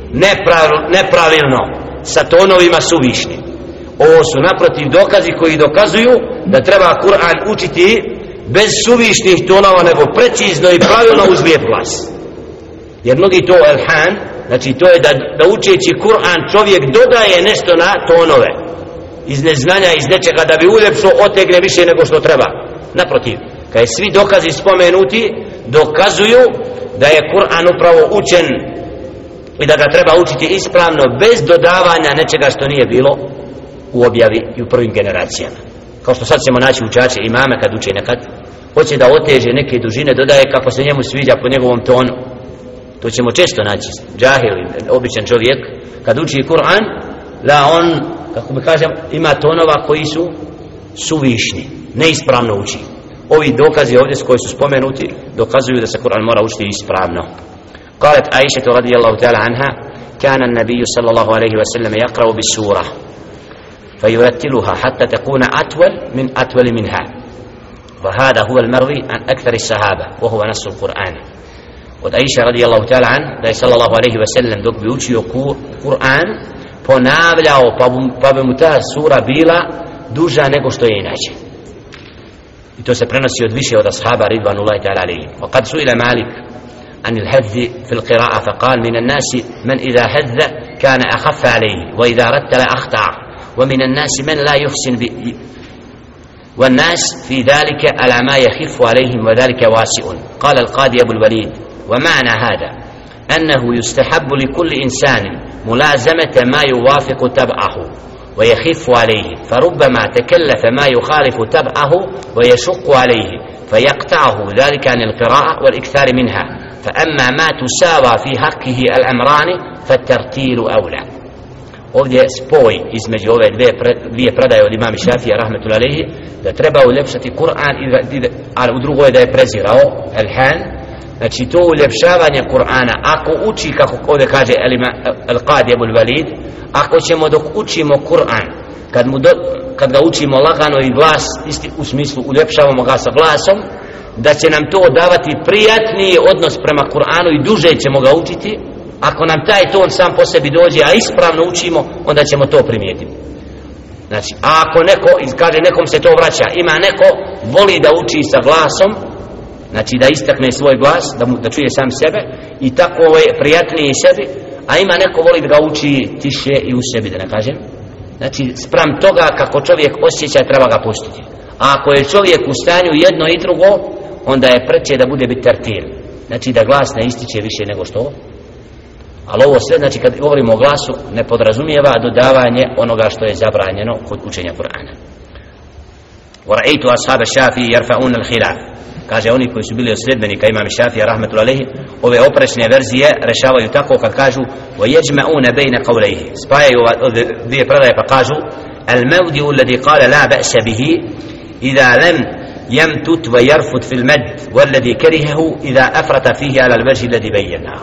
nepravilno sa tonovima suvišnim. Ovo su naprotiv dokazi koji dokazuju da treba Kur'an učiti bez suvišnih tonova nego precizno i pravilno uz lijep glas. Jer mnogi to elhan, znači to je da, da učeći Kur'an čovjek dodaje nešto na tonove iz neznanja, iz nečega da bi uljepšo otegne više nego što treba. Naprotiv, kad je svi dokazi spomenuti dokazuju da je Kur'an upravo učen i da ga treba učiti ispravno bez dodavanja nečega što nije bilo u objavi i u prvim generacijama. Kao što sad ćemo naći učače imame kad uče nekad hoće da oteže neke dužine, dodaje kako se njemu sviđa po njegovom tonu. To ćemo često naći. Džahil, običan čovjek kad uči Kur'an, da on, kako bi kažem, ima tonova koji su suvišni, neispravno uči. Ovi dokazi ovdje koji su spomenuti dokazuju da se Kur'an mora učiti ispravno. قالت عائشة رضي الله تعالى عنها كان النبي صلى الله عليه وسلم يقرأ بالسورة فيرتلها حتى تكون أطول من أطول منها. وهذا هو المروي عن أكثر الصحابة وهو نص القرآن. Od Aisha radijallahu ta'ala an, da je sallallahu alaihi wa sallam dok bi učio Kur'an ponavljao, pa, pa bi mu ta sura bila duža nego što je inače. I to se prenosi od više od ashaba ridvanullahi ta'ala alaihim. وقد سئل مالك عن الهذ في القراءة فقال من الناس من إذا هذ كان أخف عليه وإذا رتل أخطأ ومن الناس من لا يحسن ب... والناس في ذلك على ما يخف عليهم وذلك واسع. قال القاضي أبو الوليد ومعنى هذا أنه يستحب لكل إنسان ملازمة ما يوافق تبعه ويخف عليه، فربما تكلف ما يخالف تبعه ويشق عليه فيقطعه ذلك عن القراءة والإكثار منها، فأما ما تساوى في حقه الأمران فالترتيل أولى. Ovdje spoj između ove dvije, dvije predaje od imama Šafija rahmetullahi alejhi, da treba uljepšati Kur'an, a u drugoj da je prezirao Elhan. Znači to uljepšavanje Kur'ana, ako uči, kako ovdje kaže Al-Qadi Abul Walid, ako ćemo dok učimo Kur'an, kad, mu do, kad ga učimo lagano i glas, isti, u smislu uljepšavamo ga sa glasom, da će nam to davati prijatniji odnos prema Kur'anu i duže ćemo ga učiti. Ako nam taj ton sam po sebi dođe, a ispravno učimo, onda ćemo to primijetiti. Znači, a ako neko, kaže nekom se to vraća, ima neko voli da uči sa glasom, znači da istakne svoj glas, da, mu, da čuje sam sebe i tako je prijatniji sebi, a ima neko voli da ga uči tiše i u sebi, da ne kažem. Znači, spram toga kako čovjek osjeća, treba ga pustiti. A ako je čovjek u stanju jedno i drugo, onda je preče da bude bitartir. Znači da glas ne ističe više nego što. Ali ovo sve, znači kad govorimo o glasu, ne podrazumijeva dodavanje onoga što je zabranjeno kod učenja Kur'ana. وَرَأَيْتُ أَصْحَابَ الشَّافِعِيِّ يَرْفَعُونَ الْخِلَافَ. Kaže, oni koji su bili od sljedbenika imama Šafija rahmetullahi alejhi, ove oprečne verzije rešavaju tako kad kažu وَيَجْمَعُونَ بَيْنَ قَوْلَيْهِ, spajaju dvije predaje pa kažu الْمَوْدِعُ الَّذِي قَالَ لَا بَأْسَ بِهِ إِذَا لَمْ يَمْتُتْ وَيَرْفُتْ فِي الْمَدِّ وَالَّذِي كَرِهَهُ إِذَا أَفْرَتَ فِيهِ عَلَى الْوَجْهِ الَّذِي بَيَّنَاهُ.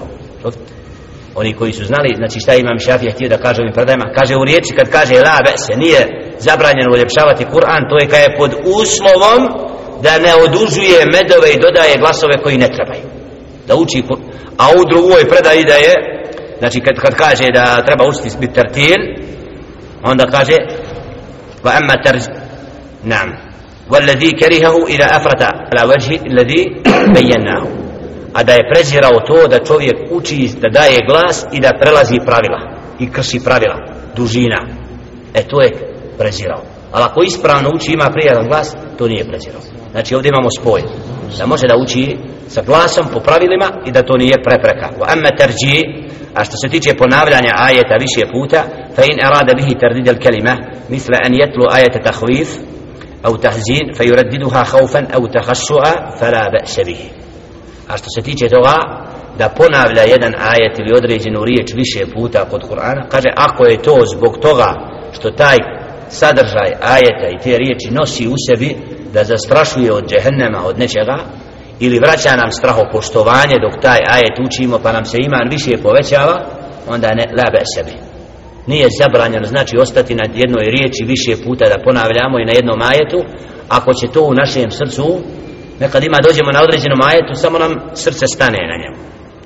Oni koji su znali, znači šta imam Šafija htio da kaže ovim predajama, kaže u riječi kad kaže la ba'se, nije zabranjeno uljepšavati Kur'an, to je kad je pod uslovom da ne odužuje medove i dodaje glasove koji ne trebaju da uči Kur'an. A u drugoj predaji da je, znači kad, kad kaže da treba učiti bit tartil, onda kaže va amma tarz nam والذي كرهه إذا أفرط على وجه الذي بيناه, a da je prezirao to da čovjek uči da daje glas i da prelazi pravila i krši pravila, dužina, e to je prezirao. Ali ako ispravno uči, ima prijatan glas, to nije prezirao. Znači ovdje imamo spoj da može da uči sa glasom po pravilima i da to nije prepreka. Wa amma tarji, a što se tiče ponavljanja ajeta više puta, fa in arada bihi tardid al kalima misla an yatlu ayata takhwif au tahzin fa yuraddiduha khawfan au takhassu'a fala ba'sa bihi. A što se tiče toga da ponavlja jedan ajet ili određenu riječ više puta kod Kur'ana, kaže ako je to zbog toga što taj sadržaj ajeta i te riječi nosi u sebi da zastrašuje od džehennema, od nečega, ili vraća nam strahopoštovanje dok taj ajet učimo pa nam se iman više povećava, onda ne labe sebi. Nije zabranjeno, znači ostati na jednoj riječi više puta da ponavljamo i na jednom ajetu, ako će to u našem srcu. Nekad ima dođemo na određenom ajetu, samo nam srce stane na njemu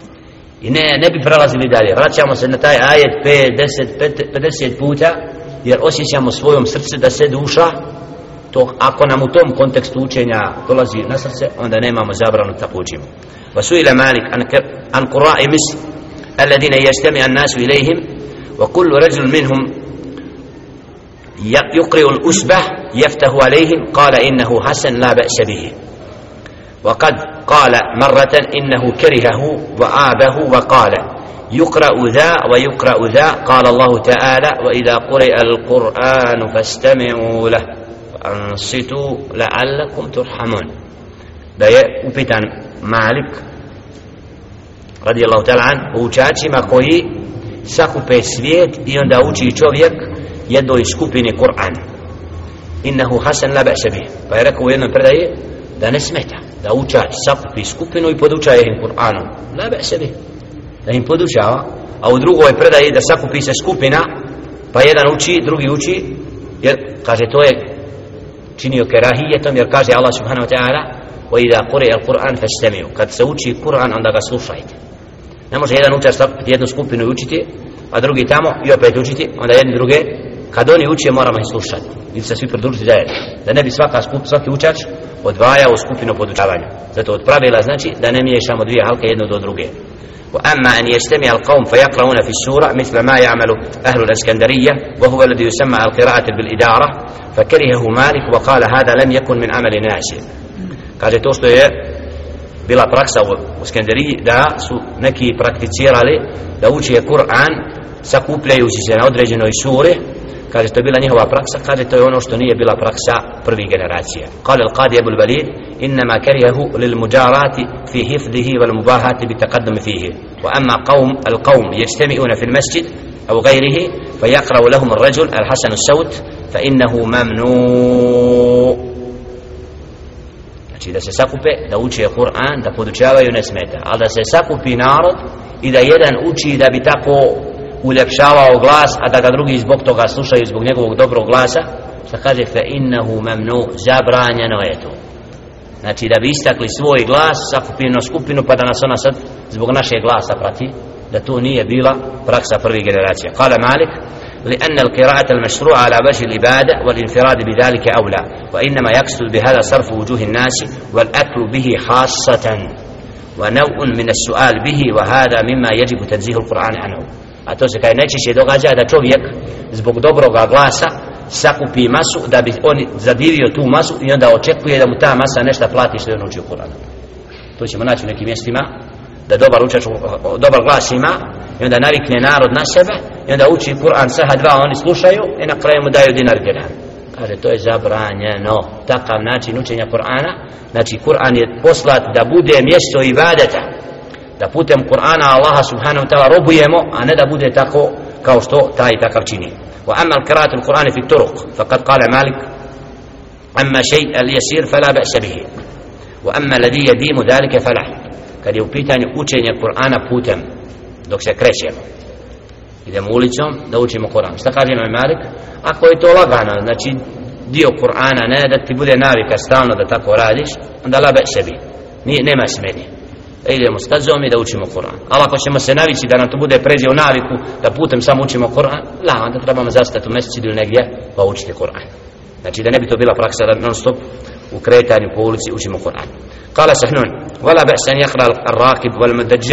i ne, ne bi prelazili dalje, vraćamo se na taj ajet pedeset puta jer osjećamo svojom srce da se duša to, ako nam u tom kontekstu učenja dolazi na srce, onda nemamo zabranu tako učimo. وسئل مالك عن قراء مصر الذين يجتمع الناس إليهم وكل رجل منهم يقرئ الأسبح يفتح عليهم قال إنه حسن لا بأس به. وقد قال مرة إنه كرهه وآبه وقال يقرأ ذا ويقرأ ذا. قال الله تعالى وإذا قرئ القرآن فاستمعوا له وأنصتوا لعلكم ترحمون. da je upitan Malik radijallahu ta'ala an o učačima koji sakupe svijet i onda uči čovjek jednoj skupini Kur'an, innahu hasan la ba'sa bih, pa je rekao u jednoj predaji da ne smeta da učač sakupi skupinu i podučaje im Kur'anom, la ba'sa bih, da im podučava. A u drugoj predaji da sakupi se skupina pa jedan uči, drugi uči, jer kaže to je činio kerahijetom, jer kaže Allah subhanahu wa ta'ala وَإِذَا قُرِئَ الْقُرْآنِ فَاسْتَمِعُوا, kad se uči Kur'an onda ga slušajte. Ne može jedan učar jednu skupinu učiti, a drugi tamo i opet učiti, onda jedni druge, kad oni uče moramo ih slušati ili se svi pridružiti zajedno, da ne bi svaka skup, svaki učač odvajao skupinu podučavanja. Zato od pravila znači da ne miješamo dvije halke jednu do druge. وأما أن يجتمع القوم فيقرؤون في السورة مثل ما يعمل أهل الإسكندرية وهو الذي يسمى القراءة بالإدارة فكرهه مالك وقال هذا لم يكن من عمل ناشئ. kaže to što je bila praksa u Iskenderiji da su neki prakticirali da uče Kur'an sakupljajući se na određenoj suri, kaže to je bila njihova praksa, kaže to je ono što nije bila praksa prvih generacija. قال القاضي أبو الوليد إنما كرهه للمجارات في حفظه والمباهاة بالتقدم فيه وأما قوم القوم يجتمعون في المسجد أو غيره فيقرأ لهم الرجل الحسن الصوت فإنه ممنوع. Znači da se sakupe, da uče Kur'an, da podučavaju ne smeta, ali da se sakupi narod i da jedan uči da bi tako uljepšavao glas, a da ga drugi zbog toga slušaju zbog njegovog dobrog glasa, što kaže fa innahu mamnu, zabranjeno je to. Znači da bi istakli svoj glas, sakupinu skupinu pa da nas ona sad zbog našeg glasa prati, da to nije bila praksa prvih generacija. Kale Malik لأن القراءة المشروعة على وجه الإبادة والانفراد بذلك أولى وإنما يقصد بهذا صرف وجوه الناس والأكل به خاصة ونوع من السؤال به وهذا مما يجب تنزيه القرآن عنه. A to se kaj najčešće događa da čovjek zbog dobroga glasa sakupi masu da bi on zadivio tu masu i onda očekuje da mu ta masa nešto plati što je on učio Kur'an. To ćemo naći u nekim mjestima da dobar učač, dobar glas ima i onda navikne narod na sebe i onda uči Kur'an saha dva, oni slušaju i na kraju mu daju dinar dinar. Kaže to je zabranjeno, takav način učenja Kur'ana. Znači Kur'an je poslat da bude mjesto ibadeta, da putem Kur'ana Allaha subhanahu wa ta'ala robujemo, a ne da bude tako kao što taj takav čini. Wa amma al-qira'atu al-Qur'ani fi turuq faqad qala Malik amma shay' al-yasir fala ba'sa bihi wa amma alladhi yadimu dhalika fala. Kad je u pitanju učenja Kur'ana putem dok se krećemo, idemo ulicom da učimo Kur'an, šta kaže Imam Malik? Ako je to lagano, znači dio Kur'ana, ne da ti bude navika stalno da tako radiš, onda la be sebi, nema smetnje. Da idemo stazom i da učimo Kur'an. Ali ako ćemo se navići da nam to bude pređe u naviku da putem samo učimo Kur'an, la, onda trebamo zastati u mesecidu ili negdje pa učiti Kur'an. Znači da ne bi to bila praksa da non stop u kretanju po ulici učimo Kur'an. قال سحنون ولا بأس أن يقرأ الراكب والمدجع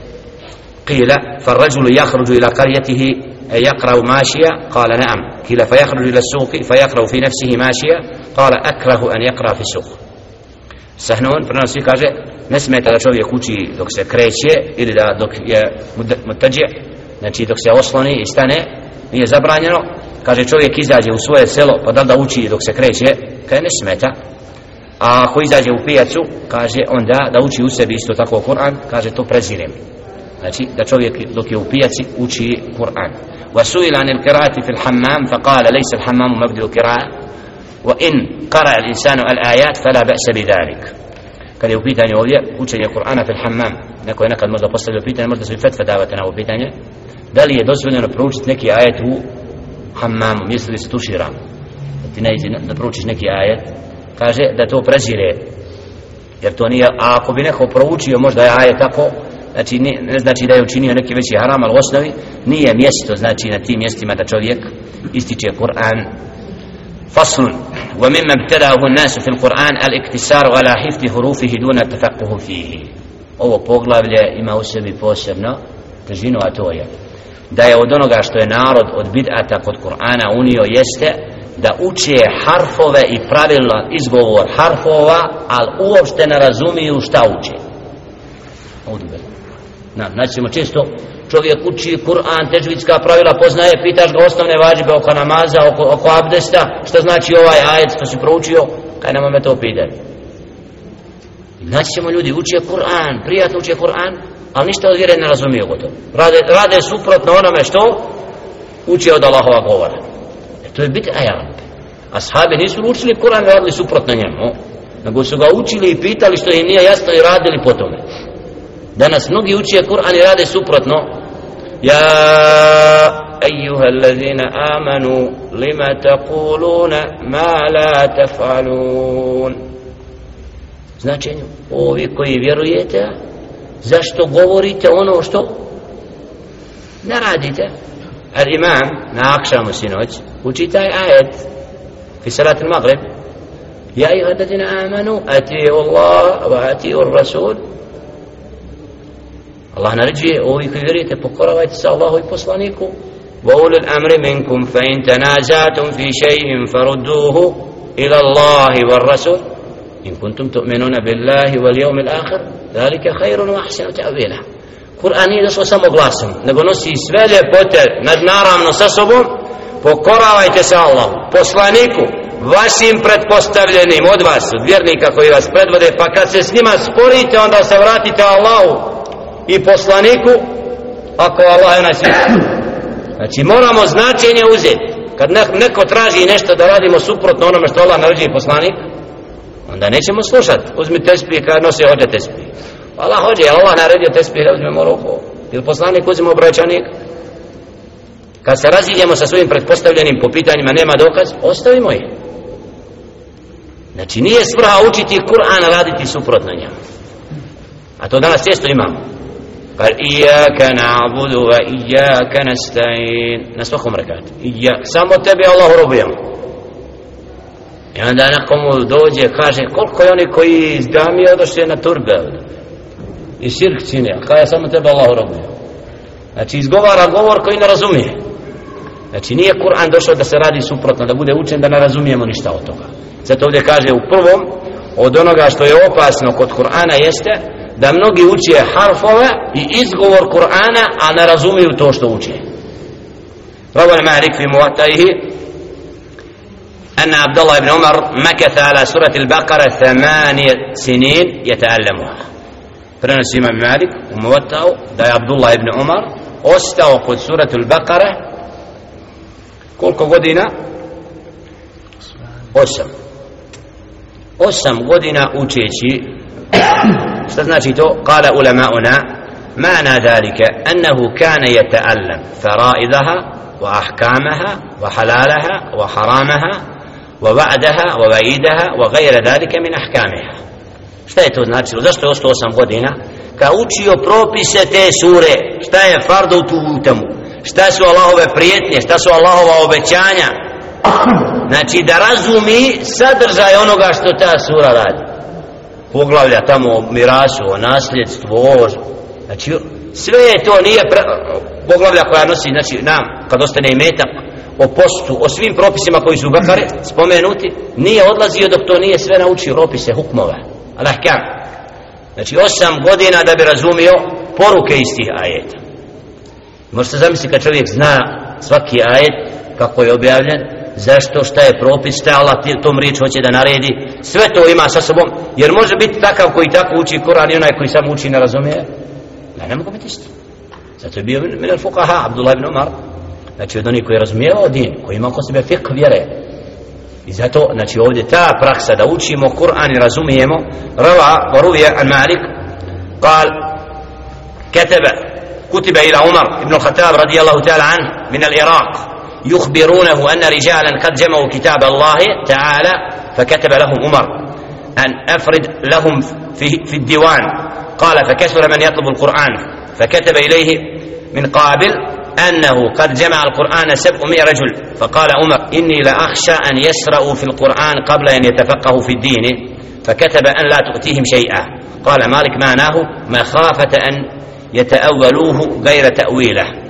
قيل فالرجل يخرج إلى قريته يقرأ ماشيا قال نعم قيل فيخرج إلى السوق فيقرأ في نفسه ماشيا قال أكره أن يقرأ في السوق. Sahnun prenosi kaže ne smeta da čovjek uči dok se kreće ili da dok je mutađi, znači dok se osloni i stane, nije zabranjeno. Kaže čovjek izađe u svoje selo pa da da uči dok se kreće, kaže ne smeta. A ako izađe u pijacu, kaže onda da uči u sebi isto tako Kur'an, kaže to prezirem. Znači da čovjek dok je u pijaci uči Kur'an. وسئل عن القراءة في الحمام فقال ليس الحمام مبدأ القراءة وإن قرأ الإنسان الآيات فلا بأس بذلك. kad je u pitanju ovdje učenje Kur'ana fil hammam, neko je nekad možda postavio pitanje, možda se i fetva davate na ovo pitanje, da li je dozvoljeno proučiti neki ajet u hammamu, misli li se tušira, da ti ne izi da proučiš neki ajet, kaže da to prezire, jer to nije, a ako bi neko proučio možda je ajet tako, znači ne, ne znači da je učinio neki veći haram, ali u osnovi nije mjesto, znači na tim mjestima da čovjek ističe Kur'an. فصل ومما ابتدأه الناس في القرآن الاقتصار على حفظ حروفه دون التفقه فيه. Ovo poglavlje ima u sebi posebno težinu, a to je da je od onoga što je narod od bid'ata kod Kur'ana unio jeste da uče harfove i pravilno izgovor harfova, ali uopšte ne razumiju šta uče. Znači ćemo često čovjek uči Kur'an, teđvidska pravila poznaje, pitaš ga osnovne vađibe oko namaza, oko, oko abdesta, šta znači ovaj ajet što si proučio, kaj nema me to pitati. Znači ćemo ljudi uče Kur'an, prijatno uče Kur'an, ali ništa od vjere ne razumiju gotovo. Rade, rade suprotno onome što uče od Allahova govora. E to je biti ajan. Ashabi nisu učili Kur'an i radili suprotno njemu, nego su ga učili i pitali što im nije jasno i radili po tome. Danas mnogi uče Kur'an i rade suprotno ja ejuha allazina amanu lima taquluna ma la taf'alun. Značenju, ovi koji vjerujete, zašto govorite ono što ne radite? Al imam na akšamu sinoć uči taj ajet fi salat al-maghrib, ja ejuha allazina amanu atiju Allah wa atiju Rasul. Allah naređuje, ovi koji vjerujete, pokoravajte se Allahu i poslaniku. Wa ulil amri minkum fa in tanazatum fi shay'in farudduhu ila Allahi wa Rasul in kuntum tu'minuna billahi wal yawmil akhir dhalika khairun wa ahsanu ta'wila. Kur'an nije došao samo glasom, nego nosi sve ljepote nadnaravno sa sobom. Pokoravajte se Allahu, poslaniku, vašim pretpostavljenim od vas, od vjernika koji vas predvode, pa kad se s njima sporite, onda se vratite Allahu i poslaniku, ako Allah je onaj svijet. Znači moramo značenje uzeti. Kad neko traži nešto da radimo suprotno onome što Allah naređuje i poslanik, onda nećemo slušati. Uzmi tespih kad nosi hođe tespih. Allah hođe, Allah naredio tespih da uzmemo ruku. Ili poslanik uzmemo brojčanik. Kad se raziđemo sa svojim pretpostavljenim po pitanjima nema dokaz, ostavimo ih. Znači nije svrha učiti Kur'an, raditi suprotno njemu. A to danas često imamo. Kar iyaka na'budu wa iyaka nasta'in. Na svakom rekatu. Samo tebi Allahu robujemo. I onda nekomu dođe, kaže, koliko je oni koji iz džamije odošli na turbe i širk čine, a kaže samo tebe Allahu robujemo. Znači izgovara govor koji ne razumije. Znači nije Kur'an došao da se radi suprotno, da bude učen da ne razumijemo ništa od toga. Zato ovdje kaže u prvom od onoga što je opasno kod Kur'ana jeste da mnogi uče harfove i izgovor Kur'ana, a ne razumiju to što uče. Rawa Malik fi muwattaihi anna Abdullah ibn Umar makatha ala surati al-Baqara thamaniya sinin yata'allamuha. Prenosi Imam Malik u Muwattau da je Abdullah ibn Umar ostao kod surati al-Baqara koliko godina? Osam. Osam godina učeći. Šta znači to? Kala ulama'una معنى ذلك أنه كان يتألم فرائضها وأحكامها وحلالها وحرامها ووعدها ووعيدها وغير ذلك من أحكامها. Šta je to značilo? Zašto je ostao osam godina? Ka učio propise te sure, šta je fardu tu temu, šta su Allahove prijetnje, šta su Allahova obećanja. Znači da razumi sadržaj onoga što ta sura radi. Poglavlja tamo o mirasu, o nasljedstvu, o... Znači sve je to, nije pre... poglavlja koja nosi, znači nam, kad ostane imetak, o postu, o svim propisima koji su u Bakari spomenuti, nije odlazio dok to nije sve naučio propise, hukmove, al-ahkam. Znači osam godina da bi razumio poruke iz tih ajeta. Možete zamisliti kad čovjek zna svaki ajet kako je objavljen, zašto, šta je propis, šta Allah tom riječ hoće da naredi, sve to ima sa sobom, jer može biti takav koji tako uči Kur'an i onaj koji samo uči ne razumije, ne, ne mogu biti isti. Zato je bio min al-fuqaha Abdullah ibn Umar, znači od onih koji je razumijevao din, koji ima oko sebe fiqh vjere. I zato, znači ovdje ta praksa da učimo Kur'an i razumijemo, rava varuvije an Malik, kal, ketebe, kutibe ila Umar ibn al-Khattab radijallahu ta'ala an, min al-Iraq, يخبرونه أن رجالا قد جمعوا كتاب الله تعالى فكتب لهم عمر أن أفرد لهم في, في الديوان. قال فكثر من يطلب القرآن فكتب إليه من قابل أنه قد جمع القرآن سبعمائة رجل. فقال عمر إني لأخشى أن يسرأوا في القرآن قبل أن يتفقهوا في الدين فكتب أن لا تؤتيهم شيئا. قال مالك معناه مخافة أن يتأولوه غير تأويله.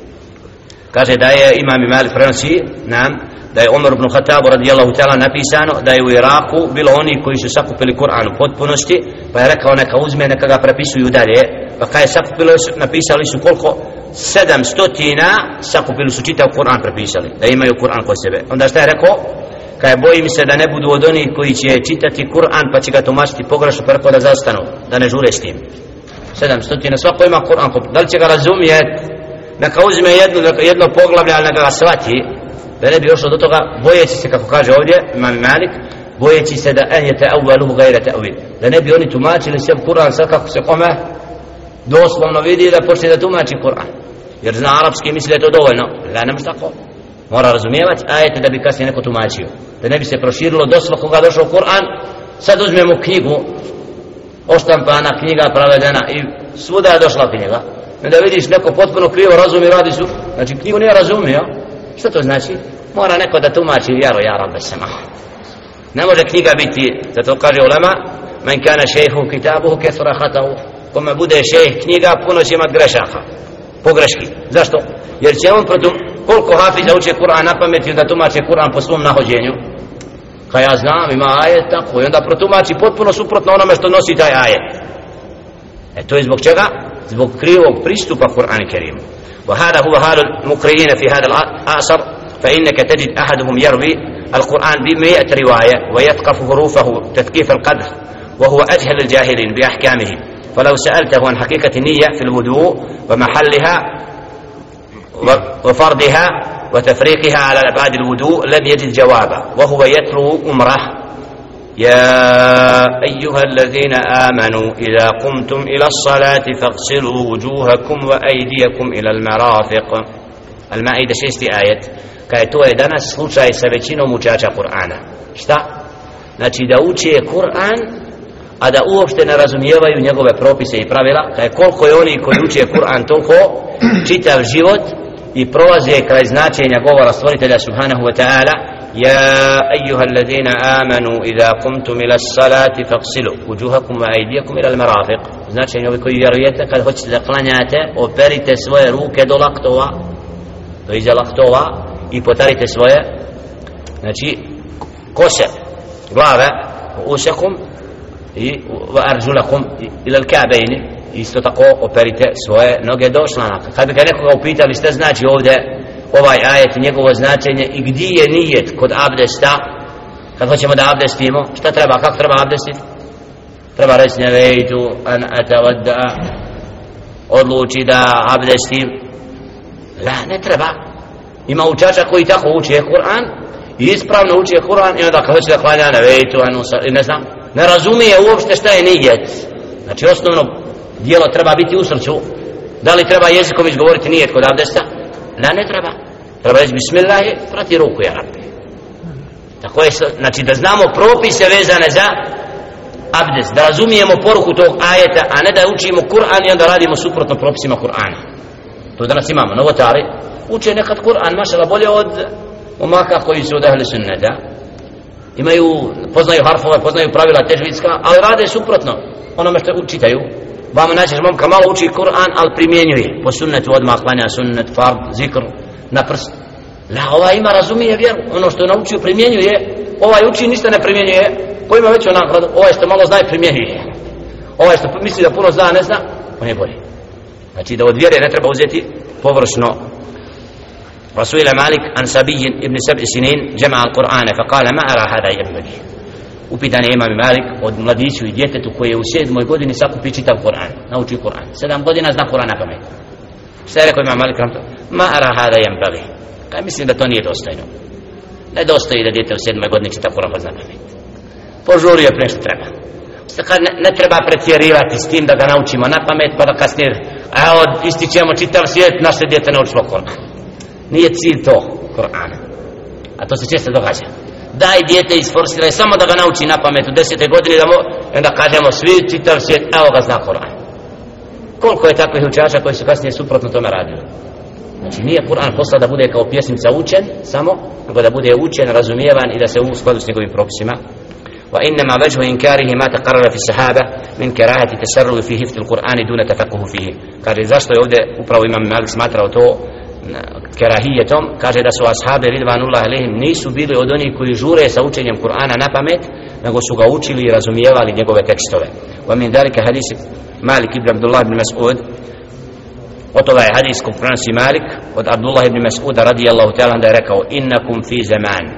Kaže da je imam Malik prenosi nam da je Umar ibn Khattab radijallahu ta'ala napisano da je u Iraku bilo oni koji su sakupili Kur'an u potpunosti, pa je rekao neka uzme, neka ga prepisuju dalje, pa kad je sakupili, napisali su koliko? Sedam stotina, sakupili su čitav Kur'an prepisali, da imaju Kur'an kod sebe. Onda šta je rekao? Kad je bojim se da ne budu od onih koji će čitati Kur'an pa će ga tumačiti pogrešno, pa rekao da zastanu, da ne žure s tim. Sedam stotina, svako ima Kur'an, da li će ga razumjeti? Neka uzme jedno, jedno poglavlje, ali neka ga shvati, da ne bi došlo do toga, bojeći se, kako kaže ovdje imam Malik, bojeći se da en je ta'avaluhu gajra ta'avil, da ne bi oni tumačili sve Kur'an sad kako se kome doslovno vidi da počne da tumači Kur'an. jer zna arapski, misli da je to dovoljno. La, ne može tako. Mora razumijevati ajete da bi kasnije neko tumačio, da ne bi se proširilo do svakoga došao Kur'an. Sad uzmemo knjigu, oštampana knjiga, pravedena i svuda je došla knjiga, i da vidiš neko potpuno krivo razumi, radi su, znači knjigu nije razumio. Što to znači? Mora neko da tumači vjeru, ja rabbe sema. Ne može knjiga biti, zato kaže ulema, men kana šejhu kitabuhu kethura hatahu, kome bude šejh knjiga, puno će imat grešaka, pogreški. Zašto? Jer će on protu, koliko hafiza uče Kur'an na pameti da tumače Kur'an po svom nahođenju. Ka ja znam, ima ajet tako, i onda protumači potpuno suprotno onome što nosi taj ajet. E to je zbog čega? Zbog krivog pristupa Kur'an Kerimu. وهذا هو حال المقرئين في هذا العصر فإنك تجد أحدهم يروي القرآن بمئة رواية ويثقف حروفه تثقيف القدر وهو أجهل الجاهلين بأحكامه فلو سألته عن حقيقة النية في الوضوء ومحلها وفرضها وتفريقها على بعد الوضوء لم يجد جوابا وهو يتلو أمره يا أيها الذين آمنوا إذا قمتم إلى الصلاة فاغسلوا وجوهكم وأيديكم إلى المرافق. المائدة šesti ajet. Kaj to je danas slučaj sa većinom učača Kur'ana. Šta? Znači da uče Kur'an, a da uopšte ne razumijevaju njegove propise i pravila. Kaj koliko je oni koji uče Kur'an toliko čitav život i prolaze kraj značenja govora stvoritelja subhanahu wa ta'ala. يا أيها الذين آمنوا إذا قمتم إلى الصلاة فاغسلوا وجوهكم وأيديكم إلى المرافق. Znači ovi koji vjerujete kad hoćete da klanjate, operite svoje ruke do laktova, do iza laktova i potarite svoje, znači kose, glave, ušakum i arđulakum ila al-ka'bayn. Isto tako operite svoje noge do članaka. Kad bi ga nekoga upitali šta znači ovdje ovaj ajet, njegovo značenje i gdje je nijet kod abdesta, kad hoćemo da abdestimo, šta treba, kako treba abdestiti? Treba reći nevejtu an atavadda, odluči da abdestim. La, ne treba. Ima učača koji tako uči Kur'an i ispravno uči Kur'an i onda kad hoće da klanja nevejtu an usar, ne znam, ne razumije uopšte šta je nijet. Znači osnovno dijelo treba biti u srcu. Da li treba jezikom izgovoriti nijet kod abdesta? La, ne treba. Treba reći bismillahi, prati ruku, ja rabbi. Tako je, znači da znamo propise vezane za abdest, da razumijemo poruku tog ajeta, a ne da učimo Kur'an i onda radimo suprotno propisima Kur'ana. To danas imamo, novotari uče nekad Kur'an, mašala, bolje od umaka koji su od ahli sunneta. Imaju, poznaju harfove, poznaju pravila težvidska, ali rade suprotno onome što učitaju. Vama naćeš momka malo uči Kur'an, ali primjenjuje po sunnetu, odmah klanja sunnet, fard, zikr na prst. La, ovaj ima, razumije vjeru, ono što naučio primjenjuje. Ovaj uči, ništa ne primjenjuje, ko ima veću nagradu? Ovaj što malo zna i primjenjuje. Ovaj što misli da puno zna, ne zna, on je bolji. Znači da od vjere ne treba uzeti površno. Rasulila Malik an Sabiyin ibn Sab'i sinin jama'a al-Qur'ana fa qala ma ara hada yanbaghi. Upitan je imam Malik od mladiću i djetetu koji je u sedmoj godini sakupi čitav Kur'an, nauči Kur'an. Sedam godina zna Kur'an na pamet. Šta je rekao imam Malik? Ma ara hada yanbaghi. Kaj mislim da to nije dostojno. Ne dostoji da djete u sedmoj godini čitav Kur'an pozna na pamet. Požurio pre što treba. Ne, ne treba pretjerivati s tim da ga naučimo na pamet pa da kasnije evo ističemo čitav svijet, naše djete naučilo Kur'an. Nije cilj to Kur'ana. A to se često događa. Daj dijete isforsiraj samo da ga nauči na pamet u desete godini, da mu, onda kažemo svi čitav svijet, evo ga zna Kur'an. Koliko je takvih učača koji su kasnije suprotno tome radili. Znači nije Kur'an poslao da bude kao pjesmica učen samo, nego da bude učen, razumijevan i da se u skladu s njegovim propisima. وإنما وجه إنكاره ما تقرر في الصحابة من كراهة التسرع في حفظ القرآن دون تفقه فيه. Kaže zašto je ovdje upravo imam Malik smatrao to kerahijetom, kaže da su ashabi ridvanullah alejhim nisu bili od onih koji žure sa učenjem Kur'ana na pamet, nego su ga učili i razumijevali njegove tekstove. ومن ذلك حديث مالك ibn Abdullah ibn Mas'ud. Od toga je hadis koji prenosi Malik od Abdullah ibn Mas'uda radijallahu ta'ala da je rekao innakum fi zaman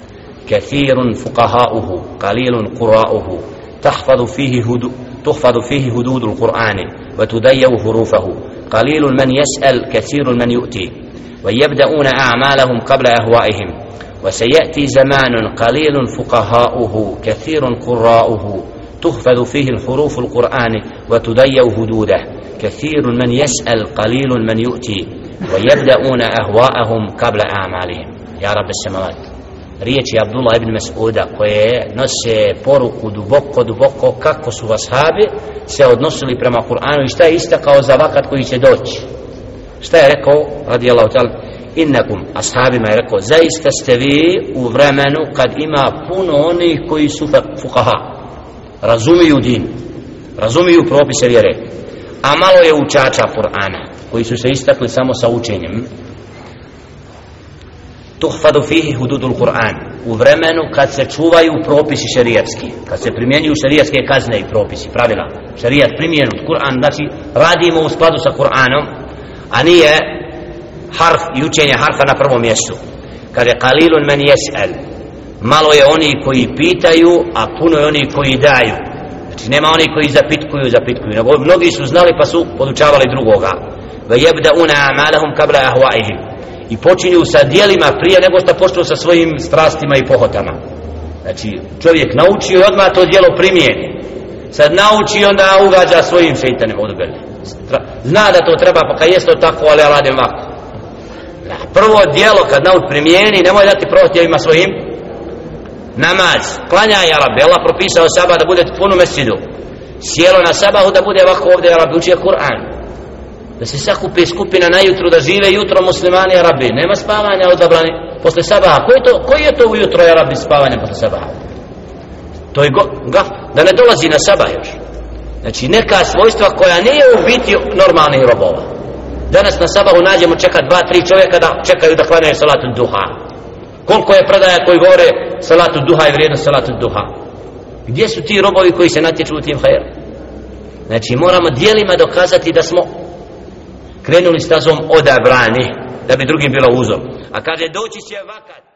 كثير فقهاؤه قليل قراؤه تحفظ فيه هدو تحفظ فيه حدود القرآن وتضيع حروفه قليل من يسأل كثير من يؤتي ويبدأون أعمالهم قبل أهوائهم وسيأتي زمان قليل فقهاؤه كثير قراؤه تحفظ فيه الحروف القرآن وتضيع حدوده كثير من يسأل قليل من يؤتي وَيَبْدَعُونَ أَهْوَاءَهُمْ قَبْلَ أَعْمَالِهِمْ Ja Rabbi Samavat. Riječi Abdullah ibn Mas'uda koje nose poruku duboko, duboko kako su ashabi se odnosili prema Kur'anu i šta je istakao za vakat koji će doći. Šta je rekao radijallahu ta'ala? Innakum, ashabima je rekao, zaista ste vi u vremenu kad ima puno onih koji su fukaha, razumiju din, razumiju propise vjere, a malo je učača Kur'ana koji su se istakli samo sa učenjem. Tuhfadu fihi hududul Kur'an, u vremenu kad se čuvaju propisi šerijatski, kad se primjenjuju šerijatske kazne i propisi, pravila, šerijat primjenut, Kur'an, znači radimo u skladu sa Kur'anom, a nije harf i učenje harfa na prvom mjestu. Kaže qalilun man yas'al, malo je oni koji pitaju, a puno je oni koji daju. Znači nema oni koji zapitkuju, zapitkuju, nego mnogi su znali pa su podučavali drugoga. Wa yabda'una a'malahum qabla ahwa'ihim, i počinju sa djelima prije nego što počnu sa svojim strastima i pohotama. Znači čovjek nauči i odmah to djelo primijeni. Sad nauči i onda ugađa svojim šejtanem odbeli. Zna da to treba, pa kad jest to tako, ali ja radim ovako. Prvo djelo kad nauči primijeni, nemoj dati prohtjevima svojim. Namaz, klanja ja Rabbi, Allah propisao sabah da bude punu mesjidu. Sjelo na sabahu da bude ovako ovdje ja Rabbi, učije Kur'an. Da se sakupi skupina na jutru, da žive jutro muslimani ja Rabbi. Nema spavanja odabrani posle sabaha. Koji je to, koji je to ujutro ja Rabbi spavanje posle sabaha? To je go, gaf, da ne dolazi na sabah još. Znači neka svojstva koja nije u biti normalnih robova. Danas na sabahu nađemo čeka dva, tri čovjeka da čekaju da klanjaju salatu duha. Koliko je predaja koji govore salatu duha i vrijednost salatu duha? Gdje su ti robovi koji se natječu u tim hajr? Znači moramo dijelima dokazati da smo krenuli stazom odabrani, da bi drugim bilo uzor. A kaže doći će vakat